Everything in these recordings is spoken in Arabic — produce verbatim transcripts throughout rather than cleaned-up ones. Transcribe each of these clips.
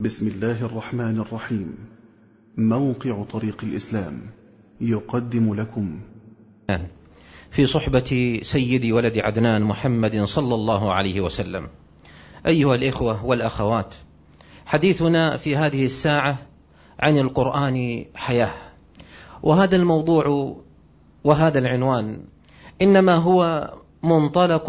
بسم الله الرحمن الرحيم. موقع طريق الإسلام يقدم لكم في صحبة سيد ولد عدنان محمد صلى الله عليه وسلم. أيها الإخوة والأخوات، حديثنا في هذه الساعة عن القرآن حياة، وهذا الموضوع وهذا العنوان إنما هو منطلق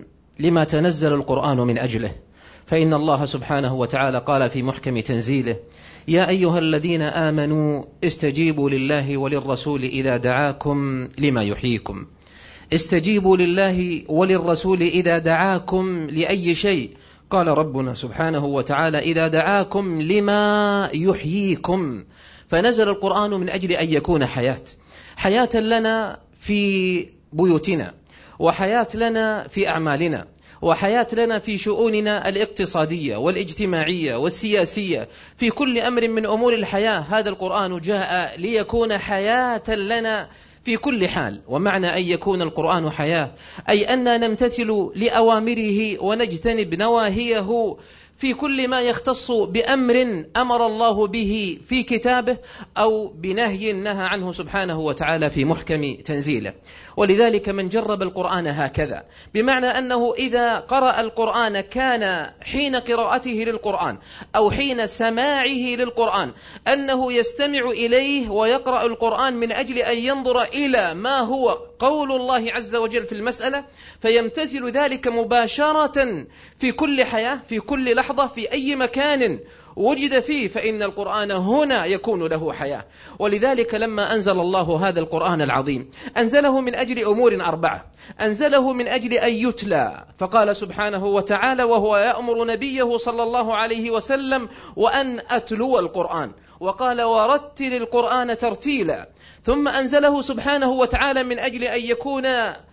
لما تنزل القرآن من أجله، فإن الله سبحانه وتعالى قال في محكم تنزيله: يا أيها الذين آمنوا استجيبوا لله وللرسول إذا دعاكم لما يحييكم. استجيبوا لله وللرسول إذا دعاكم لأي شيء. قال ربنا سبحانه وتعالى: إذا دعاكم لما يحييكم. فنزل القرآن من أجل أن يكون حياة، حياة لنا في بيوتنا، وحياة لنا في أعمالنا، وحياة لنا في شؤوننا الاقتصادية والاجتماعية والسياسية، في كل أمر من أمور الحياة. هذا القرآن جاء ليكون حياة لنا في كل حال. ومعنى أن يكون القرآن حياة أي أننا نمتثل لأوامره ونجتنب نواهيه في كل ما يختص بأمر أمر الله به في كتابه أو بنهي نهى عنه سبحانه وتعالى في محكم تنزيله. ولذلك من جرب القرآن هكذا، بمعنى أنه إذا قرأ القرآن كان حين قراءته للقرآن أو حين سماعه للقرآن أنه يستمع إليه ويقرأ القرآن من أجل أن ينظر إلى ما هو قول الله عز وجل في المسألة، فيمتثل ذلك مباشرة في كل حياة، في كل لحظة، في أي مكان وجد فيه، فإن القرآن هنا يكون له حياة. ولذلك لما أنزل الله هذا القرآن العظيم أنزله من أجل أمور أربعة. أنزله من أجل أن يتلى، فقال سبحانه وتعالى وهو يأمر نبيه صلى الله عليه وسلم: وأن أتلو القرآن، وقال: ورتل القرآن ترتيلا. ثم أنزله سبحانه وتعالى من أجل أن يكون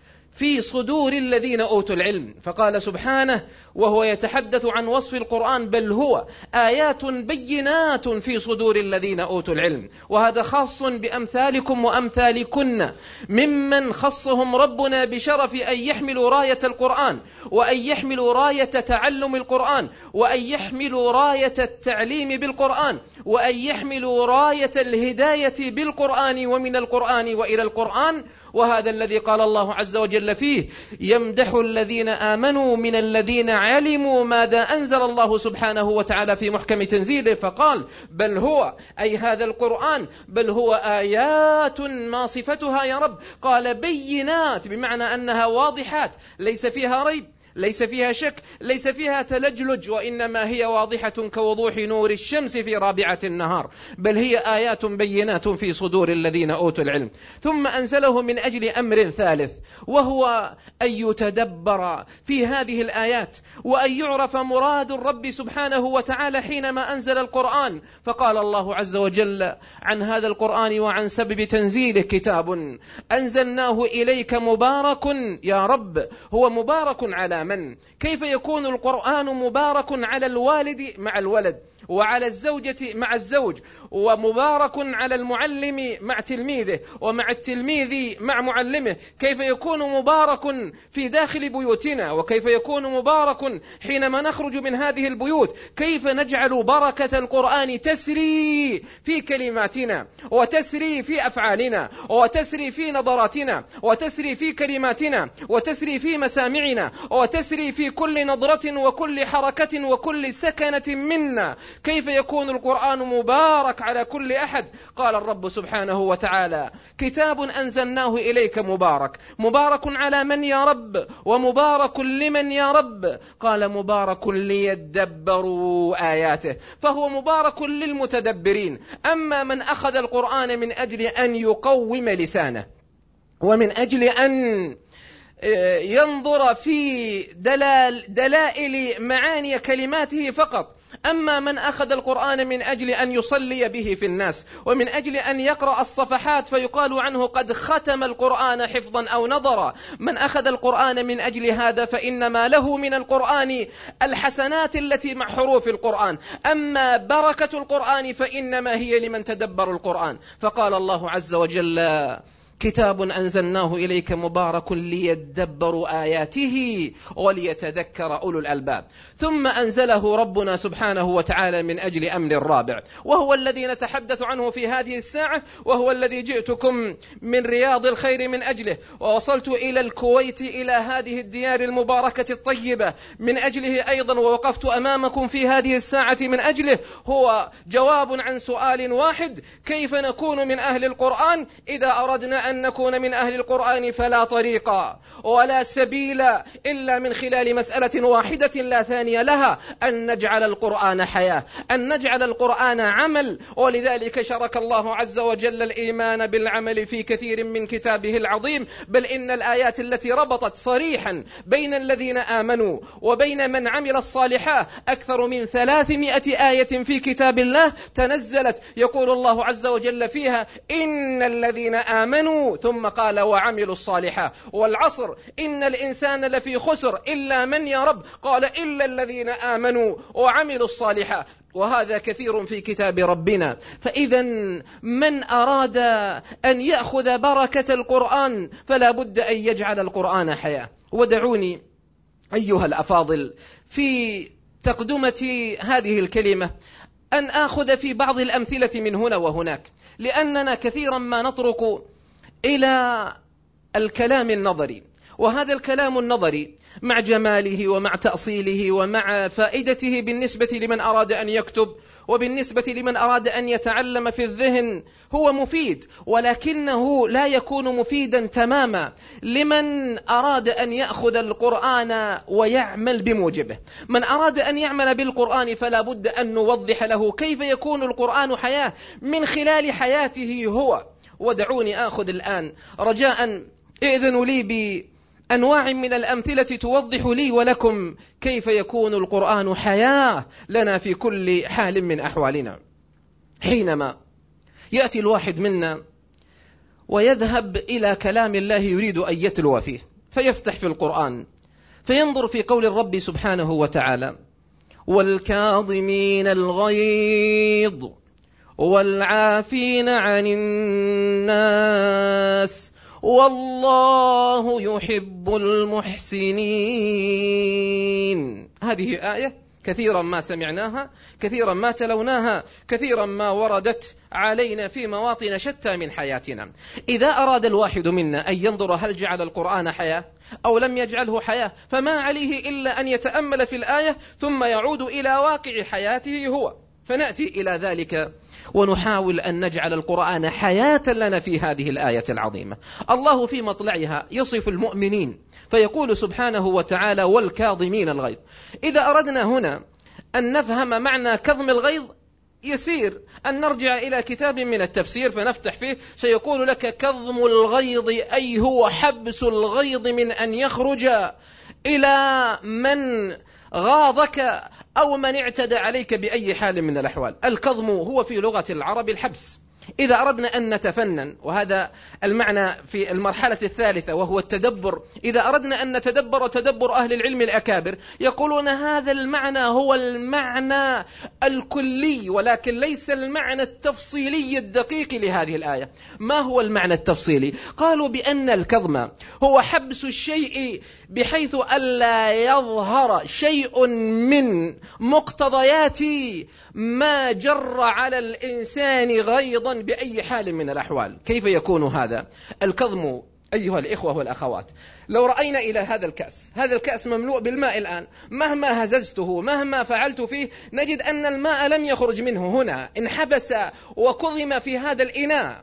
في صدور الذين أوتوا العلم، فقال سبحانه وهو يتحدث عن وصف القرآن: بل هو آيات بينات في صدور الذين أوتوا العلم. وهذا خاص بأمثالكم وأمثالكن ممن خصهم ربنا بشرف أن يحملوا راية القرآن، وأن يحملوا راية تعلم القرآن، وأن يحملوا راية التعليم بالقرآن، وأن يحملوا راية الهداية بالقرآن ومن القرآن وإلى القرآن. وهذا الذي قال الله عز وجل فيه: يمدح الذين آمنوا من الذين علموا ماذا أنزل الله سبحانه وتعالى في محكم تنزيله، فقال: بل هو أي هذا القرآن بل هو آيات، ما صفتها يا رب؟ قال: بينات، بمعنى أنها واضحات، ليس فيها ريب، ليس فيها شك، ليس فيها تلجلج، وإنما هي واضحة كوضوح نور الشمس في رابعة النهار. بل هي آيات بينات في صدور الذين أوتوا العلم. ثم أنزله من أجل أمر ثالث، وهو أن يتدبر في هذه الآيات، وأن يعرف مراد الرب سبحانه وتعالى حينما أنزل القرآن. فقال الله عز وجل عن هذا القرآن وعن سبب تنزيله: كتاب أنزلناه إليك مبارك. يا رب، هو مبارك على من؟ كيف يكون القرآن مبارك على الوالد مع الولد، وعلى الزوجة مع الزوج، ومبارك على المعلم مع تلميذه، ومع التلميذ مع معلمه؟ كيف يكون مبارك في داخل بيوتنا، وكيف يكون مبارك حينما نخرج من هذه البيوت؟ كيف نجعل بركة القرآن تسري في كلماتنا، وتسري في أفعالنا، وتسري في نظراتنا، وتسري في كلماتنا، وتسري في مسامعنا، وتسري في كل نظرة وكل حركة وكل سكنة منا؟ كيف يكون القرآن مبارك على كل أحد؟ قال الرب سبحانه وتعالى: كتاب أنزلناه إليك مبارك. مبارك على من يا رب؟ ومبارك لمن يا رب؟ قال: مبارك ليدبروا آياته. فهو مبارك للمتدبرين. أما من أخذ القرآن من أجل أن يقوم لسانه، ومن أجل أن ينظر في دلال دلائل معاني كلماته فقط، أما من أخذ القرآن من أجل أن يصلي به في الناس، ومن أجل أن يقرأ الصفحات فيقال عنه قد ختم القرآن حفظا أو نظرا، من أخذ القرآن من أجل هذا فإنما له من القرآن الحسنات التي مع حروف القرآن. أما بركة القرآن فإنما هي لمن تدبر القرآن. فقال الله عز وجل: كتاب أنزلناه إليك مبارك ليدبروا آياته وليتذكر أولو الألباب. ثم أنزله ربنا سبحانه وتعالى من أجل أمر الرابع، وهو الذي نتحدث عنه في هذه الساعة، وهو الذي جئتكم من رياض الخير من أجله، ووصلت إلى الكويت إلى هذه الديار المباركة الطيبة من أجله أيضا، ووقفت أمامكم في هذه الساعة من أجله. هو جواب عن سؤال واحد: كيف نكون من أهل القرآن؟ إذا أردنا أن نكون من أهل القرآن فلا طريق ولا سبيل إلا من خلال مسألة واحدة لا ثانية لها: أن نجعل القرآن حياة، أن نجعل القرآن عمل. ولذلك شرك الله عز وجل الإيمان بالعمل في كثير من كتابه العظيم، بل إن الآيات التي ربطت صريحا بين الذين آمنوا وبين من عمل الصالحات أكثر من ثلاثمائة آية في كتاب الله تنزلت، يقول الله عز وجل فيها: إن الذين آمنوا، ثم قال: وعملوا الصالحات، والعصر إن الإنسان لفي خسر إلا من يا رب، قال: إلا الذين آمنوا وعملوا الصالحات. وهذا كثير في كتاب ربنا. فإذا من أراد أن يأخذ بركة القرآن فلا بد أن يجعل القرآن حياة. ودعوني أيها الأفاضل في تقدمة هذه الكلمة أن آخذ في بعض الأمثلة من هنا وهناك، لأننا كثيرا ما نطرق إلى الكلام النظري، وهذا الكلام النظري مع جماله ومع تأصيله ومع فائدته بالنسبة لمن أراد أن يكتب وبالنسبة لمن أراد أن يتعلم في الذهن هو مفيد، ولكنه لا يكون مفيدا تماما لمن أراد أن يأخذ القرآن ويعمل بموجبه. من أراد أن يعمل بالقرآن فلا بد أن نوضح له كيف يكون القرآن حياة من خلال حياته هو. ودعوني آخذ الآن رجاء إذن لي بأنواع من الأمثلة توضح لي ولكم كيف يكون القرآن حياة لنا في كل حال من أحوالنا. حينما يأتي الواحد منا ويذهب إلى كلام الله يريد أن يتلو فيه، فيفتح في القرآن فينظر في قول الرب سبحانه وتعالى: والكاظمين الغيظ والعافين عن الناس والله يحب المحسنين. هذه آية كثيرا ما سمعناها، كثيرا ما تلوناها، كثيرا ما وردت علينا في مواطن شتى من حياتنا. إذا أراد الواحد منا أن ينظر هل جعل القرآن حياة أو لم يجعله حياة، فما عليه إلا أن يتأمل في الآية ثم يعود إلى واقع حياته هو، فنأتي إلى ذلك ونحاول أن نجعل القرآن حياة لنا في هذه الآية العظيمة. الله في مطلعها يصف المؤمنين فيقول سبحانه وتعالى: والكاظمين الغيظ. إذا أردنا هنا أن نفهم معنى كظم الغيظ يسير أن نرجع إلى كتاب من التفسير فنفتح فيه، سيقول لك: كظم الغيظ أي هو حبس الغيظ من أن يخرج إلى من غاضك أو من اعتدى عليك بأي حال من الأحوال. الكظم هو في لغة العرب الحبس. إذا أردنا أن نتفنن، وهذا المعنى في المرحلة الثالثة وهو التدبر، إذا أردنا أن نتدبر تدبر أهل العلم الأكابر يقولون هذا المعنى هو المعنى الكلي ولكن ليس المعنى التفصيلي الدقيق لهذه الآية. ما هو المعنى التفصيلي؟ قالوا بأن الكظم هو حبس الشيء بحيث ألا يظهر شيء من مقتضيات ما جر على الإنسان غيظا بأي حال من الأحوال. كيف يكون هذا؟ الكظم أيها الإخوة والأخوات، لو رأينا إلى هذا الكأس، هذا الكأس مملوء بالماء الآن، مهما هززته مهما فعلت فيه نجد أن الماء لم يخرج منه، هنا انحبس وكظم في هذا الإناء.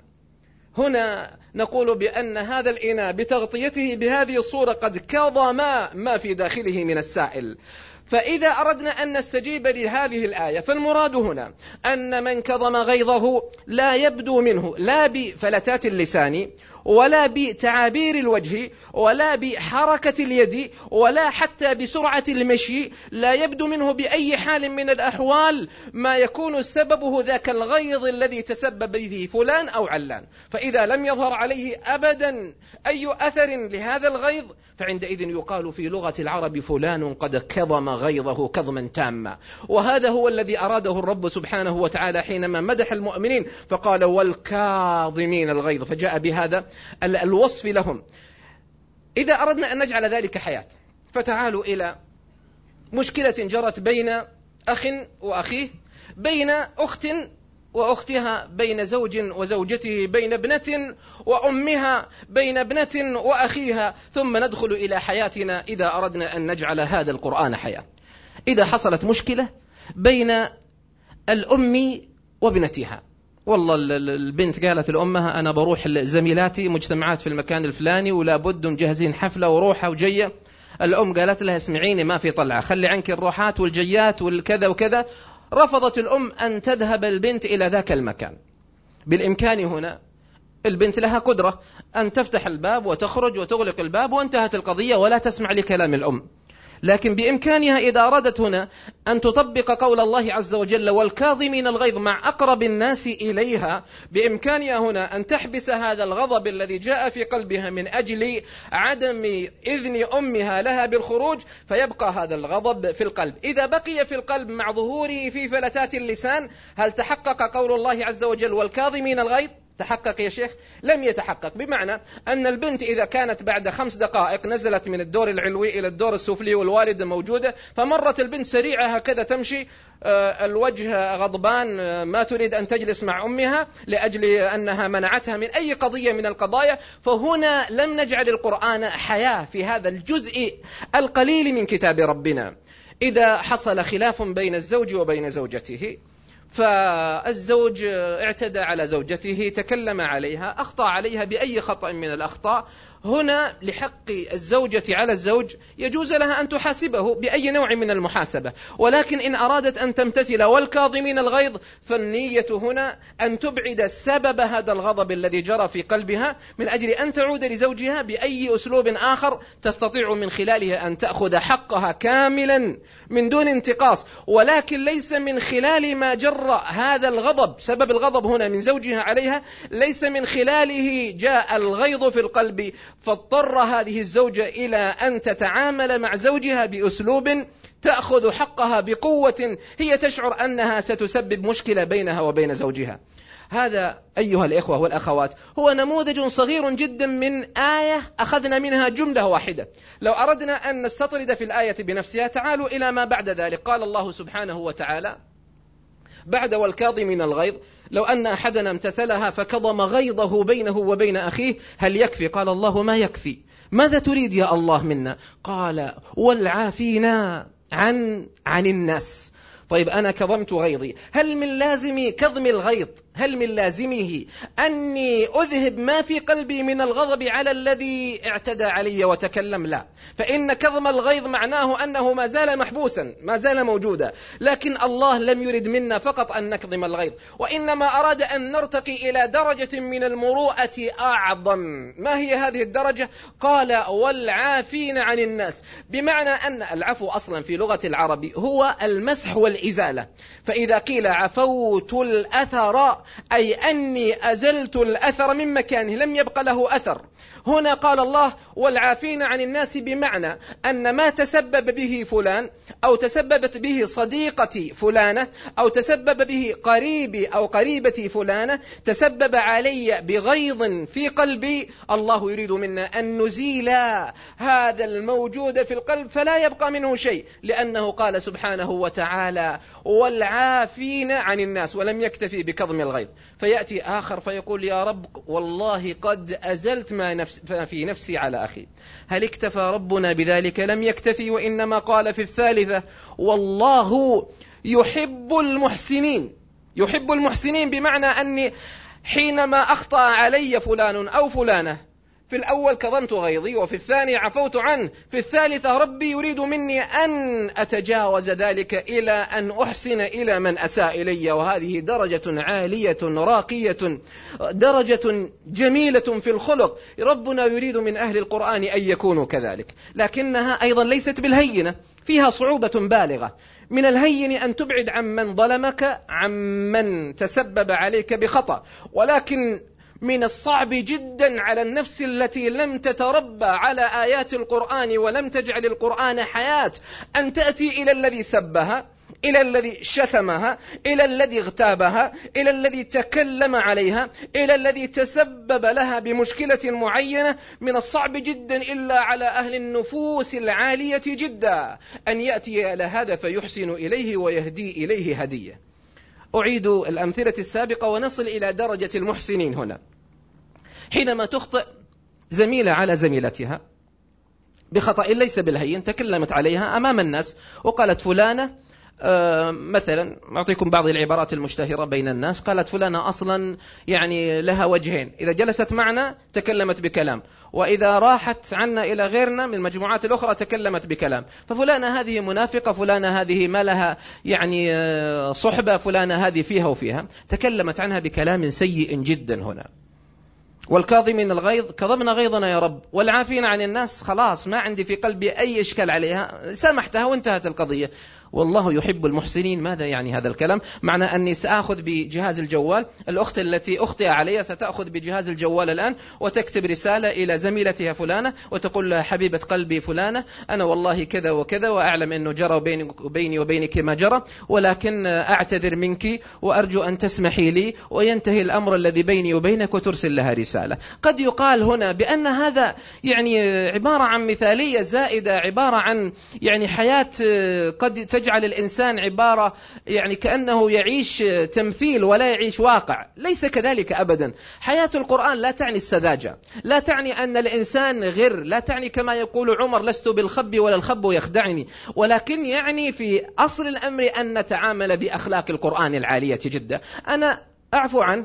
هنا نقول بأن هذا الإناء بتغطيته بهذه الصورة قد كظم ما في داخله من السائل. فإذا أردنا أن نستجيب لهذه الآية فالمراد هنا أن من كظم غيظه لا يبدو منه لا بفلتات اللسان ولا بتعابير الوجه ولا بحركة اليد ولا حتى بسرعة المشي، لا يبدو منه بأي حال من الأحوال ما يكون سببه ذاك الغيظ الذي تسبب به فلان أو علان. فإذا لم يظهر عليه أبدا أي أثر لهذا الغيظ فعندئذ يقال في لغة العرب فلان قد كظم غيظه كظما تاما. وهذا هو الذي أراده الرب سبحانه وتعالى حينما مدح المؤمنين فقال: والكاظمين الغيظ، فجاء بهذا الوصف لهم. إذا أردنا أن نجعل ذلك حياة، فتعالوا إلى مشكلة جرت بين أخ وأخيه، بين أخت وأختها، بين زوج وزوجته، بين ابنة وأمها، بين ابنة وأخيها، ثم ندخل إلى حياتنا إذا أردنا أن نجعل هذا القرآن حياة. إذا حصلت مشكلة بين الأم وابنتها، والله البنت قالت لأمها أنا بروح زميلاتي مجتمعات في المكان الفلاني ولا بد مجهزين حفلة وروحة وجية، الأم قالت لها اسمعيني ما في طلعة، خلي عنك الروحات والجيات والكذا وكذا. رفضت الأم أن تذهب البنت إلى ذاك المكان. بالإمكان هنا البنت لها قدرة أن تفتح الباب وتخرج وتغلق الباب وانتهت القضية ولا تسمع لكلام الأم، لكن بإمكانها إذا أرادت هنا أن تطبق قول الله عز وجل والكاظمين الغيظ مع أقرب الناس إليها، بإمكانها هنا أن تحبس هذا الغضب الذي جاء في قلبها من أجل عدم إذن أمها لها بالخروج، فيبقى هذا الغضب في القلب. إذا بقي في القلب مع ظهوره في فلتات اللسان، هل تحقق قول الله عز وجل والكاظمين الغيظ؟ تحقق يا شيخ؟ لم يتحقق. بمعنى أن البنت إذا كانت بعد خمس دقائق نزلت من الدور العلوي إلى الدور السفلي والوالدة موجودة، فمرت البنت سريعة هكذا تمشي، الوجه غضبان، ما تريد أن تجلس مع أمها لأجل أنها منعتها من أي قضية من القضايا، فهنا لم نجعل القرآن حياة في هذا الجزء القليل من كتاب ربنا. إذا حصل خلاف بين الزوج وبين زوجته، فالزوج اعتدى على زوجته، تكلم عليها، أخطأ عليها بأي خطأ من الأخطاء، هنا لحق الزوجة على الزوج يجوز لها أن تحاسبه بأي نوع من المحاسبة، ولكن إن أرادت أن تمتثل والكاظمين الغيظ، فالنية هنا أن تبعد سبب هذا الغضب الذي جرى في قلبها من أجل أن تعود لزوجها بأي أسلوب آخر تستطيع من خلاله أن تأخذ حقها كاملا من دون انتقاص، ولكن ليس من خلال ما جرى هذا الغضب، سبب الغضب هنا من زوجها عليها، ليس من خلاله جاء الغيظ في القلب فاضطر هذه الزوجة إلى أن تتعامل مع زوجها بأسلوب تأخذ حقها بقوة هي تشعر أنها ستسبب مشكلة بينها وبين زوجها. هذا أيها الإخوة والأخوات هو نموذج صغير جدا من آية أخذنا منها جملة واحدة. لو أردنا أن نستطرد في الآية بنفسها، تعالوا إلى ما بعد ذلك. قال الله سبحانه وتعالى بعد والكاظمين الغيظ لو أن أحدنا امتثلها فكظم غيظه بينه وبين أخيه هل يكفي؟ قال الله ما يكفي. ماذا تريد يا الله منا؟ قال والعافين عن عن الناس. طيب أنا كظمت غيظي، هل من لازم كظم الغيظ، هل من لازمه أني أذهب ما في قلبي من الغضب على الذي اعتدى علي وتكلم؟ لا، فإن كظم الغيظ معناه أنه ما زال محبوسا، ما زال موجودا، لكن الله لم يرد منا فقط أن نكظم الغيظ، وإنما أراد أن نرتقي إلى درجة من المروءة أعظم. ما هي هذه الدرجة؟ قال والعافين عن الناس، بمعنى أن العفو أصلا في لغة العرب هو المسح والإزالة، فإذا قيل عفوت الأثر أي أني أزلت الأثر من مكانه، لم يبق له أثر. هنا قال الله والعافين عن الناس، بمعنى أن ما تسبب به فلان أو تسببت به صديقتي فلانة أو تسبب به قريبي أو قريبتي فلانة، تسبب علي بغيظ في قلبي، الله يريد منا أن نزيل هذا الموجود في القلب فلا يبقى منه شيء، لأنه قال سبحانه وتعالى والعافين عن الناس، ولم يكتفي بكظم الغيظ. فيأتي آخر فيقول يا رب والله قد أزلت ما نفس في نفسي على أخي. هل اكتفى ربنا بذلك؟ لم يكتفي، وإنما قال في الثالثة والله يحب المحسنين. يحب المحسنين بمعنى أني حينما أخطأ علي فلان أو فلانة، في الأول كظمت غيظي، وفي الثاني عفوت عنه، في الثالثة ربي يريد مني أن أتجاوز ذلك إلى أن أحسن إلى من أساء إلي، وهذه درجة عالية راقية، درجة جميلة في الخلق. ربنا يريد من أهل القرآن أن يكونوا كذلك، لكنها أيضا ليست بالهينة، فيها صعوبة بالغة. من الهين أن تبعد عمن ظلمك، عمن تسبب عليك بخطأ، ولكن من الصعب جدا على النفس التي لم تتربى على آيات القرآن ولم تجعل القرآن حياة أن تأتي إلى الذي سبها إلى الذي شتمها، إلى الذي اغتابها، إلى الذي تكلم عليها، إلى الذي تسبب لها بمشكلة معينة. من الصعب جدا إلا على أهل النفوس العالية جدا أن يأتي إلى هذا فيحسن إليه ويهدي إليه هدية. أعيد الأمثلة السابقة ونصل إلى درجة المحسنين هنا. حينما تخطئ زميلة على زميلتها بخطأ ليس بالهين، تكلمت عليها أمام الناس وقالت فلانة آه مثلا، أعطيكم بعض العبارات المشتهرة بين الناس، قالت فلانة أصلا يعني لها وجهين، إذا جلست معنا تكلمت بكلام، وإذا راحت عنا إلى غيرنا من المجموعات الأخرى تكلمت بكلام، ففلانة هذه منافقة، فلانة هذه ما لها يعني صحبة، فلانة هذه فيها وفيها، تكلمت عنها بكلام سيء جدا هنا. والكاظمين الغيظ كظمنا غيظنا يا رب، والعافين عن الناس، خلاص ما عندي في قلبي أي إشكال عليها، سامحتها وانتهت القضية. والله يحب المحسنين. ماذا يعني هذا الكلام؟ معنى أني سأخذ بجهاز الجوال، الأخت التي أخطئ عليها ستأخذ بجهاز الجوال الآن وتكتب رسالة إلى زميلتها فلانة وتقول لها حبيبة قلبي فلانة، أنا والله كذا وكذا وأعلم أنه جرى بيني وبينك ما جرى، ولكن أعتذر منك وأرجو أن تسمحي لي، وينتهي الأمر الذي بيني وبينك، وترسل لها رسالة. قد يقال هنا بأن هذا يعني عبارة عن مثالية زائدة، عبارة عن يعني حياة قد تجعل الإنسان عبارة يعني كأنه يعيش تمثيل ولا يعيش واقع. ليس كذلك أبدا. حياة القرآن لا تعني السذاجة، لا تعني أن الإنسان غر، لا تعني كما يقول عمر لست بالخب ولا الخب يخدعني، ولكن يعني في أصل الأمر أن نتعامل بأخلاق القرآن العالية جدا. أنا أعفو عنه،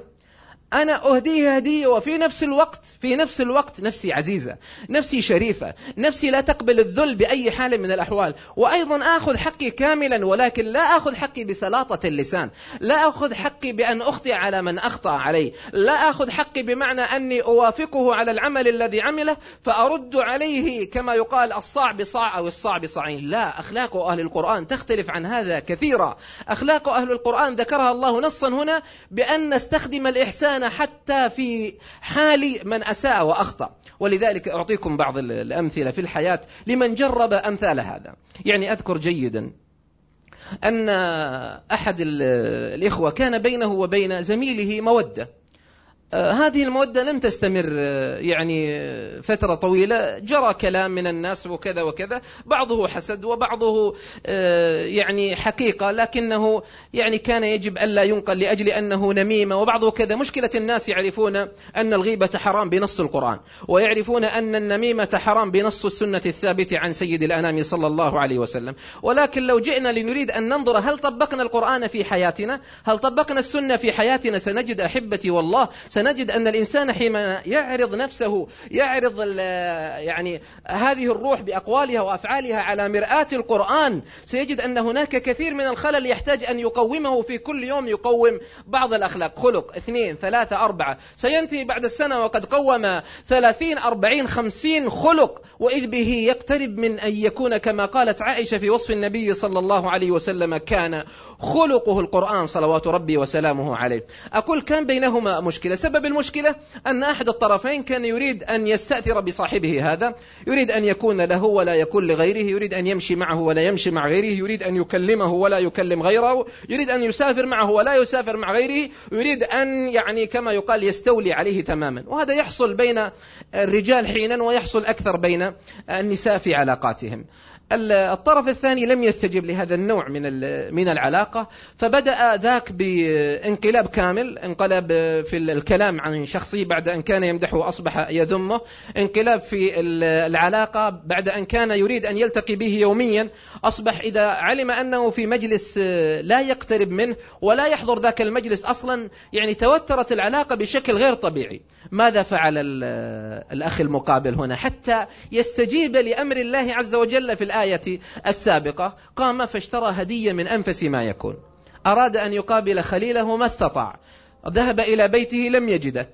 أنا أهديه هدية، وفي نفس الوقت في نفس الوقت نفسي عزيزة، نفسي شريفة، نفسي لا تقبل الذل بأي حال من الأحوال، وأيضا أخذ حقي كاملا، ولكن لا أخذ حقي بسلاطة اللسان، لا أخذ حقي بأن أخطئ على من أخطأ عليه، لا أخذ حقي بمعنى أني أوافقه على العمل الذي عمله فأرد عليه كما يقال الصعب صاع أو الصعب صاعين. لا، أخلاق أهل القرآن تختلف عن هذا كثيرا. أخلاق أهل القرآن ذكرها الله نصا هنا بأن نستخدم الإحسان حتى في حال من أساء وأخطأ. ولذلك أعطيكم بعض الأمثلة في الحياة لمن جرب أمثال هذا. يعني أذكر جيدا أن أحد الإخوة كان بينه وبين زميله مودة، هذه المودة لم تستمر يعني فترة طويلة، جرى كلام من الناس وكذا وكذا، بعضه حسد وبعضه يعني حقيقة، لكنه يعني كان يجب ألا ينقل لأجل أنه نميمة، وبعضه كذا. مشكلة الناس يعرفون أن الغيبة حرام بنص القرآن، ويعرفون أن النميمة حرام بنص السنة الثابتة عن سيد الأنام صلى الله عليه وسلم. ولكن لو جئنا لنريد أن ننظر هل طبقنا القرآن في حياتنا، هل طبقنا السنة في حياتنا، سنجد أحبتي والله سنجد أن الإنسان حينما يعرض نفسه، يعرض يعني هذه الروح بأقوالها وأفعالها على مرآة القرآن، سيجد أن هناك كثير من الخلل يحتاج أن يقومه في كل يوم، يقوم بعض الأخلاق، خلق اثنين ثلاثة أربعة، سينتهي بعد السنة وقد قوم ثلاثين أربعين خمسين خلق، وإذ به يقترب من أن يكون كما قالت عائشة في وصف النبي صلى الله عليه وسلم كان خلقه القرآن صلوات ربي وسلامه عليه. أقول كان بينهما مشكلة. سبب المشكلة أن أحد الطرفين كان يريد أن يستأثر بصاحبه هذا، يريد أن يكون له ولا يكون لغيره، يريد أن يمشي معه ولا يمشي مع غيره، يريد أن يكلمه ولا يكلم غيره، يريد أن يسافر معه ولا يسافر مع غيره، يريد أن يعني كما يقال يستولي عليه تماما. وهذا يحصل بين الرجال حينا ويحصل أكثر بين النساء في علاقاتهم. الطرف الثاني لم يستجب لهذا النوع من من العلاقة، فبدأ ذاك بانقلاب كامل، انقلب في الكلام عن شخصه بعد أن كان يمدحه أصبح يذمه، انقلاب في العلاقة بعد أن كان يريد أن يلتقي به يوميا أصبح إذا علم أنه في مجلس لا يقترب منه ولا يحضر ذاك المجلس أصلا، يعني توترت العلاقة بشكل غير طبيعي. ماذا فعل الأخ المقابل هنا حتى يستجيب لأمر الله عز وجل في الآية السابقة؟ قام فاشترى هدية من أنفس ما يكون، أراد أن يقابل خليله ما استطاع، ذهب إلى بيته لم يجده،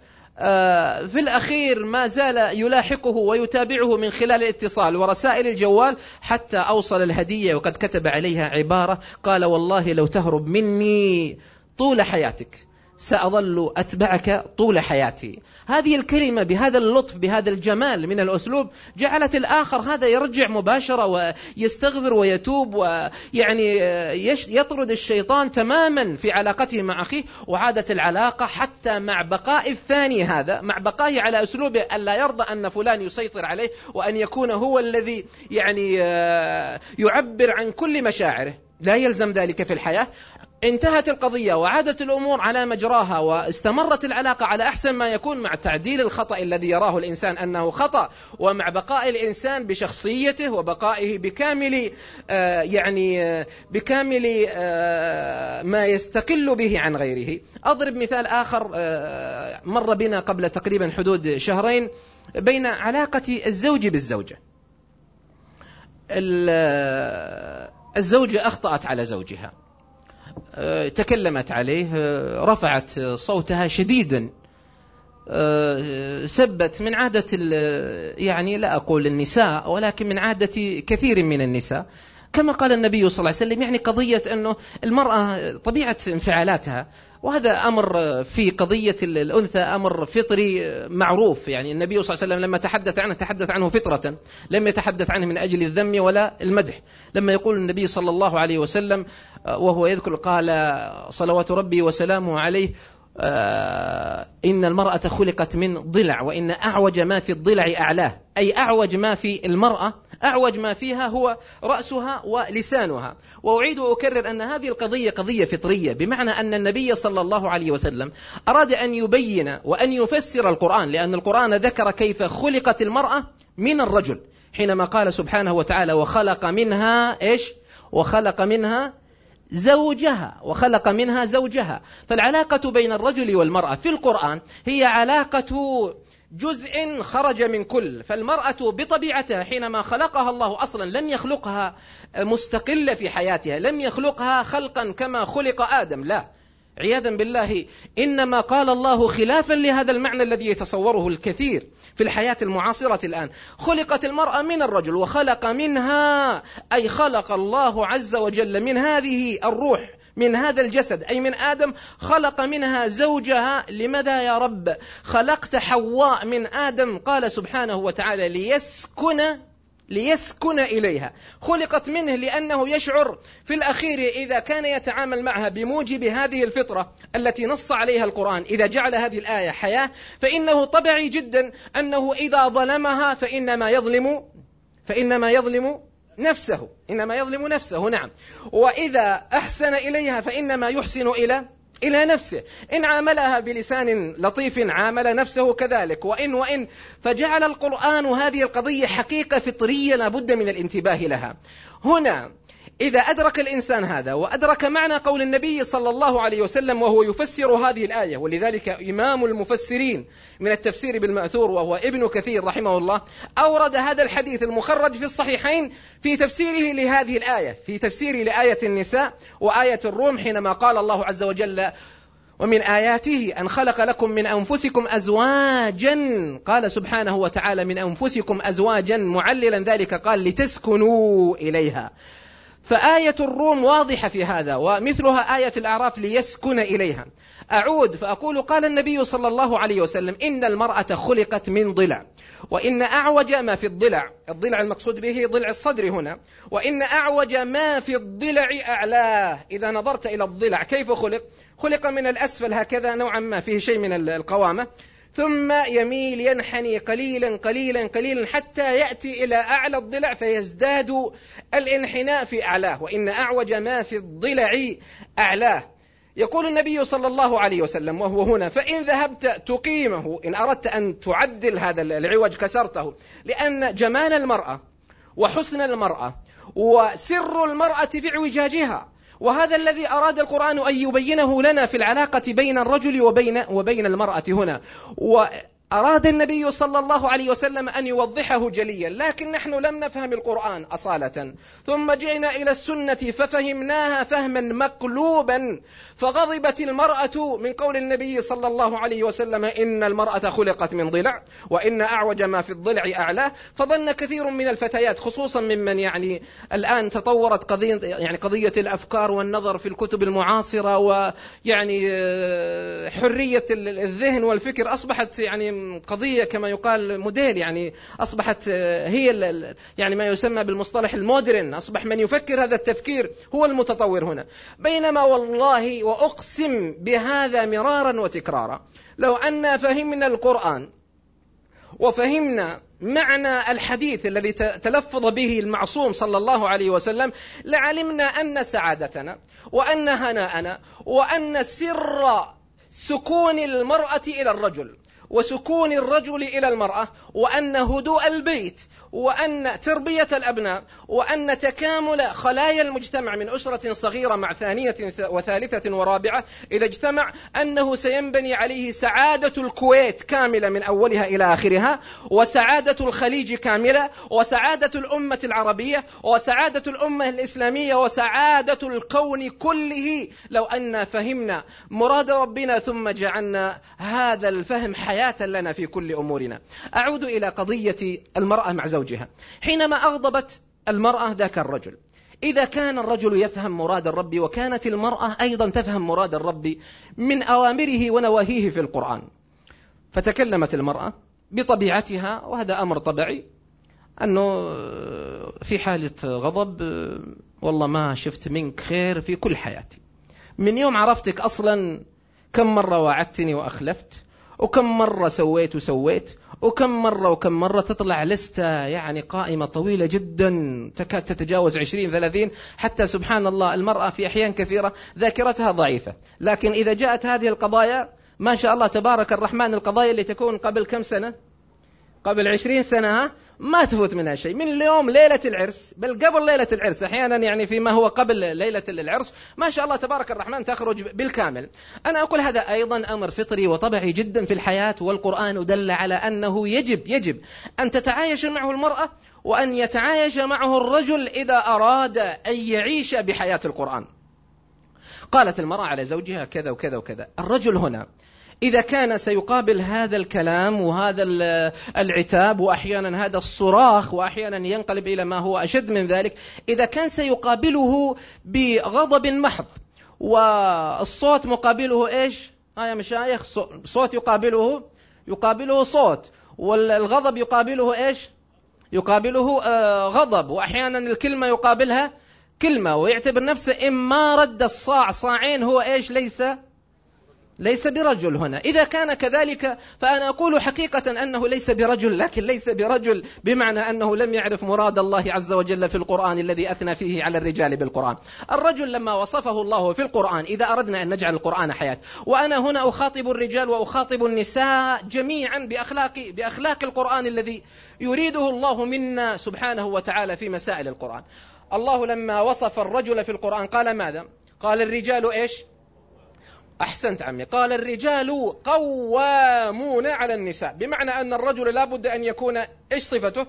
في الأخير ما زال يلاحقه ويتابعه من خلال الاتصال ورسائل الجوال حتى أوصل الهدية، وقد كتب عليها عبارة قال والله لو تهرب مني طول حياتك سأظل أتبعك طول حياتي. هذه الكلمة بهذا اللطف بهذا الجمال من الأسلوب جعلت الآخر هذا يرجع مباشرة ويستغفر ويتوب ويعني يطرد الشيطان تماما في علاقته مع أخيه، وعادت العلاقة حتى مع بقاء الثاني هذا، مع بقائه على أسلوبه ألا يرضى أن فلان يسيطر عليه وأن يكون هو الذي يعني يعبر عن كل مشاعره، لا يلزم ذلك في الحياة. انتهت القضية وعادت الأمور على مجراها واستمرت العلاقة على أحسن ما يكون، مع تعديل الخطأ الذي يراه الإنسان أنه خطأ، ومع بقاء الإنسان بشخصيته وبقائه بكامل آه يعني آه بكامل آه ما يستقل به عن غيره. أضرب مثال آخر آه مر بنا قبل تقريبا حدود شهرين بين علاقة الزوج بالزوجة. الزوجة أخطأت على زوجها، تكلمت عليه، رفعت صوتها شديدا، سبت من عادة يعني لا أقول النساء ولكن من عادة كثير من النساء، كما قال النبي صلى الله عليه وسلم، يعني قضية أنه المرأة طبيعة انفعالاتها، وهذا أمر في قضية الأنثى أمر فطري معروف. يعني النبي صلى الله عليه وسلم لما تحدث عنه تحدث عنه فطرة، لم يتحدث عنه من أجل الذم ولا المدح. لما يقول النبي صلى الله عليه وسلم وهو يذكر قال صلوات ربي وسلامه عليه إن المرأة خلقت من ضلع وإن أعوج ما في الضلع أعلاه، أي أعوج ما في المرأة، أعوج ما فيها هو رأسها ولسانها. وأعيد وأكرر أن هذه القضية قضية فطرية، بمعنى أن النبي صلى الله عليه وسلم أراد أن يبين وأن يفسر القرآن، لأن القرآن ذكر كيف خلقت المرأة من الرجل حينما قال سبحانه وتعالى وخلق منها إيش؟ وخلق منها زوجها، وخلق منها زوجها. فالعلاقة بين الرجل والمرأة في القرآن هي علاقة جزء خرج من كل. فالمرأة بطبيعتها حينما خلقها الله أصلا لم يخلقها مستقلة في حياتها، لم يخلقها خلقا كما خلق آدم، لا عياذا بالله، إنما قال الله خلافا لهذا المعنى الذي يتصوره الكثير في الحياة المعاصرة الآن. خلقت المرأة من الرجل وخلق منها، أي خلق الله عز وجل من هذه الروح من هذا الجسد أي من آدم، خلق منها زوجها. لماذا يا رب خلقت حواء من آدم؟ قال سبحانه وتعالى ليسكن ليسكن إليها. خلقت منه لأنه يشعر في الأخير إذا كان يتعامل معها بموجب هذه الفطرة التي نص عليها القرآن، إذا جعل هذه الآية حياة، فإنه طبيعي جدا أنه إذا ظلمها فإنما يظلم فإنما يظلم نفسه إنما يظلم نفسه نعم. وإذا أحسن إليها فإنما يحسن إلى إلى نفسه. إن عاملها بلسان لطيف عامل نفسه كذلك، وإن وإن فجعل القرآن هذه القضية حقيقة فطرية لا بد من الانتباه لها. هنا إذا أدرك الإنسان هذا وأدرك معنى قول النبي صلى الله عليه وسلم وهو يفسر هذه الآية، ولذلك إمام المفسرين من التفسير بالمأثور وهو ابن كثير رحمه الله أورد هذا الحديث المخرج في الصحيحين في تفسيره لهذه الآية، في تفسير لآية النساء وآية الروم، حينما قال الله عز وجل ومن آياته أن خلق لكم من أنفسكم أزواجا، قال سبحانه وتعالى من أنفسكم أزواجا معللا ذلك قال لتسكنوا إليها. فآية الروم واضحة في هذا، ومثلها آية الأعراف ليسكن إليها. أعود فأقول قال النبي صلى الله عليه وسلم إن المرأة خلقت من ضلع، وإن أعوج ما في الضلع، الضلع المقصود به ضلع الصدر هنا، وإن أعوج ما في الضلع أعلاه. إذا نظرت إلى الضلع كيف خلق؟ خلق من الأسفل هكذا نوعا ما فيه شيء من القوامة، ثم يميل ينحني قليلا قليلا قليلا حتى يأتي إلى أعلى الضلع فيزداد الانحناء في أعلاه، وإن أعوج ما في الضلع أعلاه. يقول النبي صلى الله عليه وسلم وهو هنا فإن ذهبت تقيمه، إن أردت أن تعدل هذا العوج كسرته، لأن جمال المرأة وحسن المرأة وسر المرأة في اعوجاجها، وهذا الذي أراد القرآن أن يبينه لنا في العلاقة بين الرجل وبين وبين المرأة هنا. أراد النبي صلى الله عليه وسلم أن يوضحه جليا، لكن نحن لم نفهم القرآن أصالة، ثم جئنا إلى السنة ففهمناها فهما مقلوبا، فغضبت المرأة من قول النبي صلى الله عليه وسلم إن المرأة خلقت من ضلع وإن أعوج ما في الضلع أعلاه. فظن كثير من الفتيات خصوصا ممن يعني الآن تطورت قضية يعني قضية الأفكار والنظر في الكتب المعاصرة، ويعني حرية الذهن والفكر أصبحت يعني قضية كما يقال موديل، يعني أصبحت هي يعني ما يسمى بالمصطلح المودرن، أصبح من يفكر هذا التفكير هو المتطور هنا. بينما والله وأقسم بهذا مرارا وتكرارا لو أن فهمنا القرآن وفهمنا معنى الحديث الذي تلفظ به المعصوم صلى الله عليه وسلم لعلمنا أن سعادتنا وأن هناءنا وأن سر سكون المرأة إلى الرجل وسكون الرجل إلى المرأة وأن هدوء البيت وأن تربية الأبناء وأن تكامل خلايا المجتمع من أسرة صغيرة مع ثانية وثالثة ورابعة إذا اجتمع أنه سينبني عليه سعادة الكويت كاملة من أولها إلى آخرها، وسعادة الخليج كاملة، وسعادة الأمة العربية، وسعادة الأمة الإسلامية، وسعادة الكون كله لو أن فهمنا مراد ربنا ثم جعلنا هذا الفهم حياة لنا في كل أمورنا. أعود إلى قضية المرأة مع زوجها. حينما أغضبت المرأة ذاك الرجل، إذا كان الرجل يفهم مراد الرب وكانت المرأة أيضا تفهم مراد الرب من أوامره ونواهيه في القرآن، فتكلمت المرأة بطبيعتها، وهذا أمر طبيعي، أنه في حالة غضب والله ما شفت منك خير في كل حياتي، من يوم عرفتك أصلا كم مرة وعدتني وأخلفت، وكم مرة سويت وسويت، وكم مرة وكم مرة تطلع لستة يعني قائمة طويلة جدا تكاد تتجاوز عشرين ثلاثين، حتى سبحان الله المرأة في أحيان كثيرة ذاكرتها ضعيفة، لكن إذا جاءت هذه القضايا ما شاء الله تبارك الرحمن، القضايا اللي تكون قبل كم سنة، قبل عشرين سنة ما تفوت منها شيء، من اليوم ليلة العرس بل قبل ليلة العرس أحيانا يعني فيما هو قبل ليلة العرس ما شاء الله تبارك الرحمن تخرج بالكامل. أنا أقول هذا أيضا أمر فطري وطبيعي جدا في الحياة، والقرآن دل على أنه يجب يجب أن تتعايش معه المرأة وأن يتعايش معه الرجل إذا أراد أن يعيش بحياة القرآن. قالت المرأة على زوجها كذا وكذا وكذا. الرجل هنا إذا كان سيقابل هذا الكلام وهذا العتاب وأحيانا هذا الصراخ وأحيانا ينقلب إلى ما هو أشد من ذلك، إذا كان سيقابله بغضب محض والصوت مقابله إيش؟ آه يا مشايخ، صوت يقابله يقابله صوت، والغضب يقابله إيش؟ يقابله آه غضب، وأحيانا الكلمة يقابلها كلمة، ويعتبر نفسه إما رد الصاع صاعين هو إيش؟ ليس ليس برجل. هنا إذا كان كذلك فأنا أقول حقيقة أنه ليس برجل، لكن ليس برجل بمعنى أنه لم يعرف مراد الله عز وجل في القرآن الذي أثنى فيه على الرجال بالقرآن. الرجل لما وصفه الله في القرآن، إذا أردنا أن نجعل القرآن حياة، وأنا هنا أخاطب الرجال وأخاطب النساء جميعا بأخلاق بأخلاق القرآن الذي يريده الله منا سبحانه وتعالى في مسائل القرآن. الله لما وصف الرجل في القرآن قال ماذا؟ قال الرجال إيش؟ أحسنت عمي، قال الرجال قوامون على النساء، بمعنى أن الرجل لابد أن يكون إيش صفته؟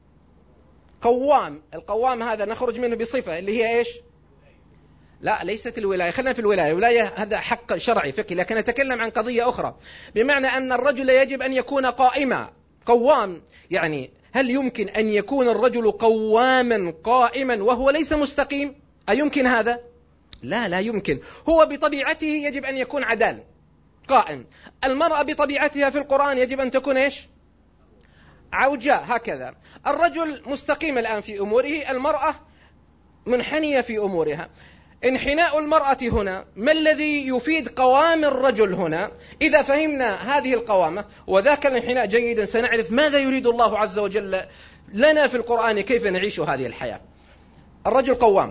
قوام. القوام هذا نخرج منه بصفة اللي هي إيش؟ لا ليست الولاية، خلينا في الولاية، الولاية هذا حق شرعي فقهي، لكن أتكلم عن قضية أخرى، بمعنى أن الرجل يجب أن يكون قائما. قوام يعني هل يمكن أن يكون الرجل قواما قائما وهو ليس مستقيم؟ أيمكن هذا؟ لا لا يمكن. هو بطبيعته يجب أن يكون عدال قائم. المرأة بطبيعتها في القرآن يجب أن تكون إيش؟ عوجاء. هكذا الرجل مستقيم الآن في أموره، المرأة منحنية في أمورها. انحناء المرأة هنا ما الذي يفيد قوام الرجل هنا؟ إذا فهمنا هذه القوامة وذاك الانحناء جيدا سنعرف ماذا يريد الله عز وجل لنا في القرآن، كيف نعيش هذه الحياة. الرجل قوام.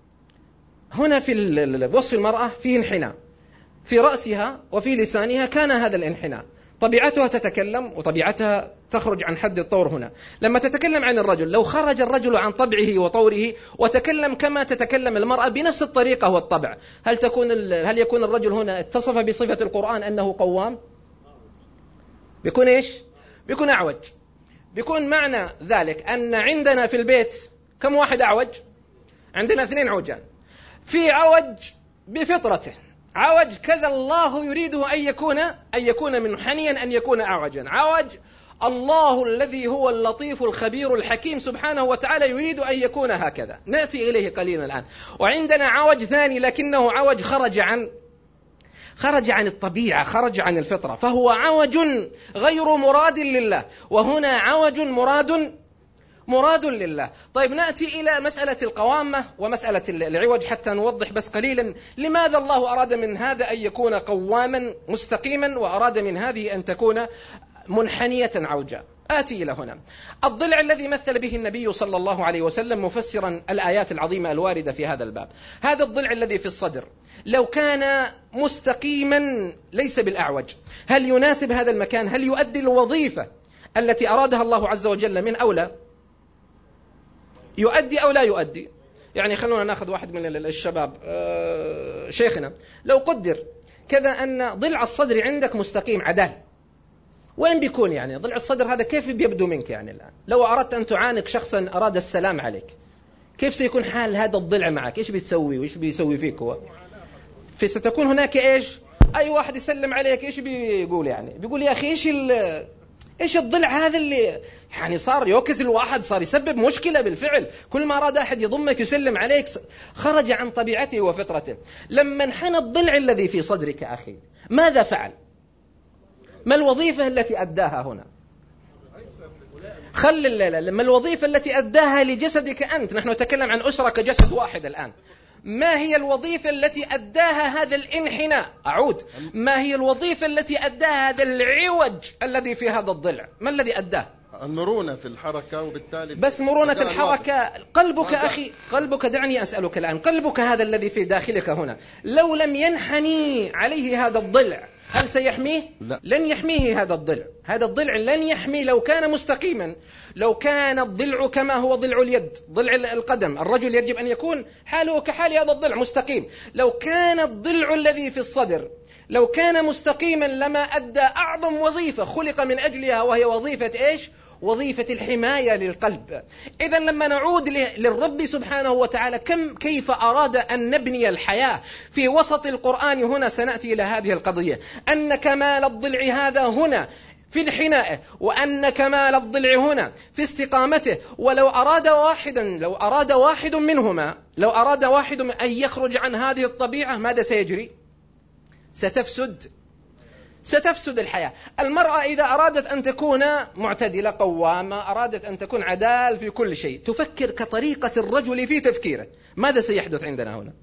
هنا في وصف المرأة فيه انحناء في رأسها وفي لسانها، كان هذا الانحناء طبيعتها تتكلم وطبيعتها تخرج عن حد الطور. هنا لما تتكلم عن الرجل، لو خرج الرجل عن طبعه وطوره وتكلم كما تتكلم المرأة بنفس الطريقة والطبع، هل تكون هل يكون الرجل هنا اتصف بصفة القرآن أنه قوام؟ بيكون إيش؟ بيكون أعوج. بيكون معنى ذلك أن عندنا في البيت كم واحد أعوج؟ عندنا اثنين عوجان. في عوج بفطرته، عوج كذا الله يريده أن يكون أن يكون منحنيا، أن يكون أعوجا. عوج الله الذي هو اللطيف الخبير الحكيم سبحانه وتعالى يريد أن يكون هكذا، نأتي إليه قليلا الآن. وعندنا عوج ثاني لكنه عوج خرج عن خرج عن الطبيعة، خرج عن الفطرة، فهو عوج غير مراد لله، وهنا عوج مراد مراد لله. طيب نأتي إلى مسألة القوامة ومسألة العوج حتى نوضح بس قليلا لماذا الله أراد من هذا أن يكون قواما مستقيما وأراد من هذه أن تكون منحنية عوجاء. آتي إلى هنا. الضلع الذي مثل به النبي صلى الله عليه وسلم مفسرا الآيات العظيمة الواردة في هذا الباب، هذا الضلع الذي في الصدر لو كان مستقيما ليس بالأعوج، هل يناسب هذا المكان؟ هل يؤدي الوظيفة التي أرادها الله عز وجل من أولى؟ يؤدي أو لا يؤدي؟ يعني خلونا نأخذ واحد من الشباب، أه شيخنا، لو قدر كذا أن ضلع الصدر عندك مستقيم عدال، وين بيكون يعني ضلع الصدر هذا كيف بيبدو منك يعني الآن؟ لو أردت أن تعانق شخصا أراد السلام عليك، كيف سيكون حال هذا الضلع معك؟ إيش بتسوي وإيش بيسوي فيك هو؟ في ستكون هناك إيش؟ أي واحد يسلم عليك إيش بيقول يعني؟ بيقول يا أخي إيش إيش الضلع هذا اللي يعني صار يوكس الواحد، صار يسبب مشكلة بالفعل. كل ما أراد أحد يضمك يسلم عليك خرج عن طبيعته وفطرته. لما انحنى الضلع الذي في صدرك أخي ماذا فعل؟ ما الوظيفة التي أداها هنا؟ خل الليلة. ما الوظيفة التي أداها لجسدك أنت؟ نحن نتكلم عن أسرة كجسد واحد الآن. ما هي الوظيفة التي أداها هذا الانحناء؟ أعود، ما هي الوظيفة التي أداها هذا العوج الذي في هذا الضلع؟ ما الذي أداه؟ المرونة في الحركة، وبالتالي بس مرونة الحركة. قلبك أخي، قلبك، دعني أسألك الآن، قلبك هذا الذي في داخلك هنا لو لم ينحني عليه هذا الضلع هل سيحميه؟ لا. لن يحميه هذا الضلع. هذا الضلع لن يحمي لو كان مستقيما. لو كان الضلع كما هو ضلع اليد، ضلع القدم، الرجل يجب أن يكون حاله كحال هذا الضلع مستقيم. لو كان الضلع الذي في الصدر لو كان مستقيما لما أدى أعظم وظيفة خلق من أجلها، وهي وظيفة إيش؟ وظيفة الحماية للقلب. إذن لما نعود للرب سبحانه وتعالى كم كيف أراد أن نبني الحياة في وسط القرآن، هنا سنأتي إلى هذه القضية، أن كمال الضلع هذا هنا في انحنائه، وأن كمال الضلع هنا في استقامته. ولو أراد واحدا لو أراد واحد منهما لو أراد واحد أن يخرج عن هذه الطبيعة ماذا سيجري؟ ستفسد ستفسد الحياة. المرأة إذا أرادت أن تكون معتدلة قوامة، أرادت أن تكون عدال في كل شيء، تفكر كطريقة الرجل في تفكيره، ماذا سيحدث عندنا هنا؟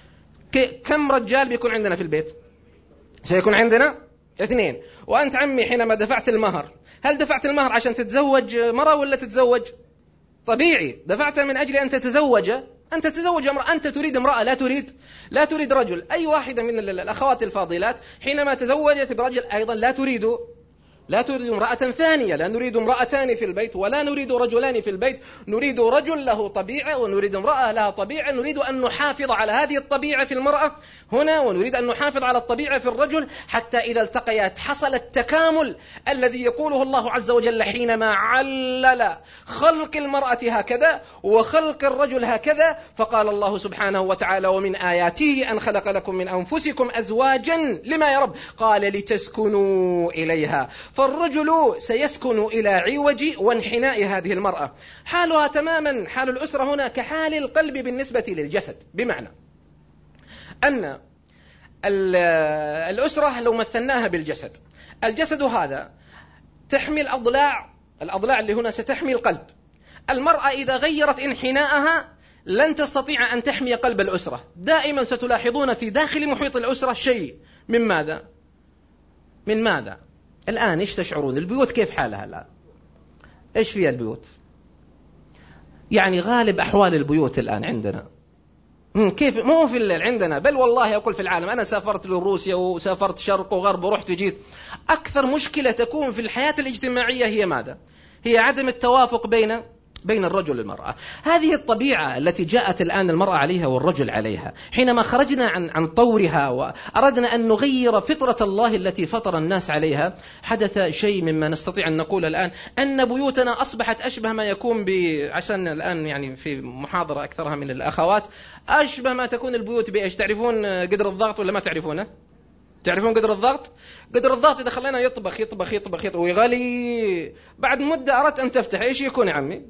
كم رجال بيكون عندنا في البيت؟ سيكون عندنا اثنين. وأنت عمي حينما دفعت المهر، هل دفعت المهر عشان تتزوج مرأة ولا تتزوج؟ طبيعي دفعت من أجل أن تتزوج أنت تتزوج امرأة، أنت تريد امرأة، لا تريد لا تريد رجل. أي واحدة من الأخوات الفاضلات حينما تزوجت برجل أيضا لا تريد لا تريد امرأة ثانية، لا نريد امرأتان في البيت ولا نريد رجلان في البيت، نريد رجل له طبيعة ونريد امرأة لها طبيعة، نريد أن نحافظ على هذه الطبيعة في المرأة هنا ونريد أن نحافظ على الطبيعة في الرجل، حتى إذا التقيت حصل التكامل الذي يقوله الله عز وجل حينما علل خلق المرأة هكذا وخلق الرجل هكذا. فقال الله سبحانه وتعالى: ومن آياته أن خلق لكم من أنفسكم أزواجا لما يا رب؟ قال لتسكنوا إليها. فالرجل سيسكن إلى عوج وانحناء هذه المرأة. حالها تماما حال الأسرة هنا كحال القلب بالنسبة للجسد، بمعنى أن الأسرة لو مثلناها بالجسد، الجسد هذا تحمي الأضلاع، الأضلاع اللي هنا ستحمي القلب. المرأة إذا غيرت انحناءها لن تستطيع أن تحمي قلب الأسرة. دائما ستلاحظون في داخل محيط الأسرة شيء من ماذا؟ من ماذا؟ الآن إيش تشعرون؟ البيوت كيف حالها الآن؟ إيش فيها البيوت؟ يعني غالب أحوال البيوت الآن عندنا كيف؟ مو في الليل عندنا، بل والله أقول في العالم. أنا سافرت لروسيا وسافرت شرق وغرب ورحت وجيت. أكثر مشكلة تكون في الحياة الاجتماعية هي ماذا؟ هي عدم التوافق بين بين الرجل والمرأة. هذه الطبيعة التي جاءت الآن المرأة عليها والرجل عليها. حينما خرجنا عن عن طورها وأردنا أن نغير فطرة الله التي فطر الناس عليها، حدث شيء مما نستطيع أن نقول الآن أن بيوتنا أصبحت أشبه ما يكون ب عشان الآن يعني في محاضرة أكثرها من الأخوات، أشبه ما تكون البيوت بإيش؟ تعرفون قدر الضغط ولا ما تعرفونه؟ تعرفون قدر الضغط؟ قدر الضغط إذا خلينا يطبخ يطبخ يطبخ يطبخ ويغلي، بعد مدة أردت أن تفتح، إيش يكون يا عمي؟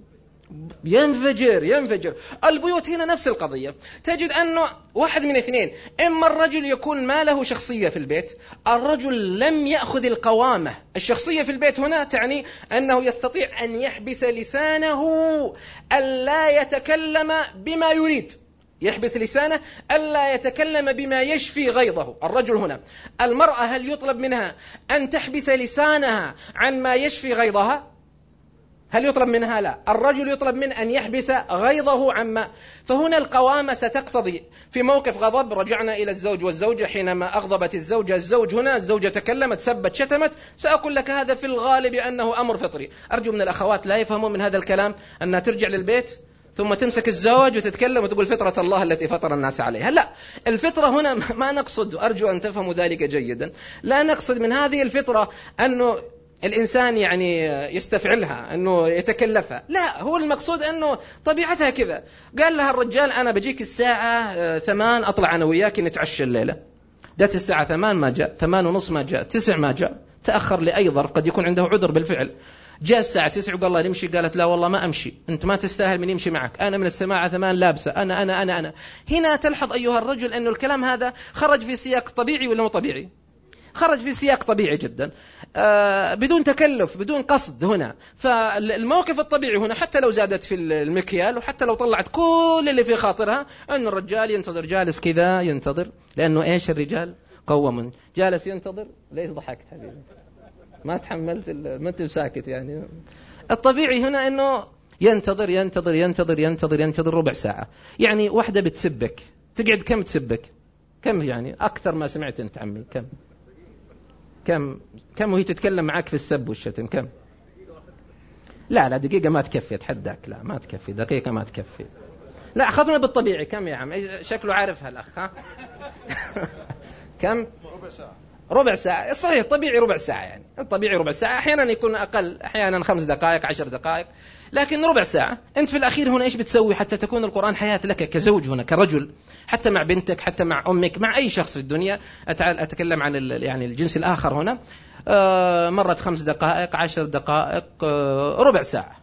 ينفجر ينفجر. البيوت هنا نفس القضية. تجد أنه واحد من اثنين، إما الرجل يكون ما له شخصية في البيت، الرجل لم يأخذ القوامة. الشخصية في البيت هنا تعني أنه يستطيع أن يحبس لسانه ألا يتكلم بما يريد، يحبس لسانه ألا يتكلم بما يشفي غيظه. الرجل هنا. المرأة هل يطلب منها أن تحبس لسانها عن ما يشفي غيظها؟ هل يطلب منها؟ لا. الرجل يطلب من أن يحبس غيظه عما. فهنا القوامة ستقتضي في موقف غضب، رجعنا إلى الزوج والزوجة، حينما أغضبت الزوجة الزوج هنا، الزوجة تكلمت سبت شتمت، سأقول لك هذا في الغالب أنه أمر فطري. أرجو من الأخوات لا يفهمون من هذا الكلام أنها ترجع للبيت ثم تمسك الزوج وتتكلم وتقول فطرة الله التي فطر الناس عليها. لا، الفطرة هنا ما نقصد، أرجو أن تفهموا ذلك جيدا، لا نقصد من هذه الفطرة أنه الإنسان يعني يستفعلها، أنه يتكلفها، لا، هو المقصود أنه طبيعتها كذا. قال لها الرجال أنا بجيك الساعة ثمان أطلع أنا وياك نتعشى الليلة. جاءت الساعة ثمان ما جاء، ثمان ونص ما جاء، تسع ما جاء، تأخر لأي ظرف، قد يكون عنده عذر بالفعل. جاء الساعة تسع وقال الله نمشي، قالت لا والله ما أمشي، أنت ما تستاهل من يمشي معك، أنا من السماعة ثمان لابسة، أنا أنا أنا أنا هنا تلحظ أيها الرجل أنه الكلام هذا خرج في سياق طبيعي ولا مو طبيعي؟ خرج في سياق طبيعي جدا، آه بدون تكلف بدون قصد هنا. فالموقف الطبيعي هنا حتى لو زادت في المكيال وحتى لو طلعت كل اللي في خاطرها، أن الرجال ينتظر جالس كذا ينتظر، لأنه إيش الرجال قوم جالس ينتظر. ليش ضحكت حبيبي؟ ما تحملت، ما انت ساكت يعني. الطبيعي هنا أنه ينتظر ينتظر ينتظر ينتظر ينتظر ربع ساعة. يعني واحدة بتسبك تقعد كم تسبك؟ كم يعني أكثر ما سمعت أنت عمي؟ كم كم كم وهي تتكلم معك في السب والشتم؟ كم؟ لا لا دقيقة ما تكفي، اتحداك، لا ما تكفي دقيقة، ما تكفي. لا خذنا بالطبيعي. كم يا عم؟ شكله عارفها الأخ. ها كم؟ ربع ساعة. ربع ساعة صحيح، طبيعي ربع ساعة، يعني الطبيعي ربع ساعة، أحيانا يكون أقل، أحيانا خمس دقائق عشر دقائق، لكن ربع ساعة. أنت في الأخير هنا إيش بتسوي حتى تكون القرآن حياة لك كزوج هنا كرجل، حتى مع بنتك، حتى مع أمك، مع أي شخص في الدنيا. أتكلم عن يعني الجنس الآخر هنا. آه مرت خمس دقائق عشر دقائق آه ربع ساعة،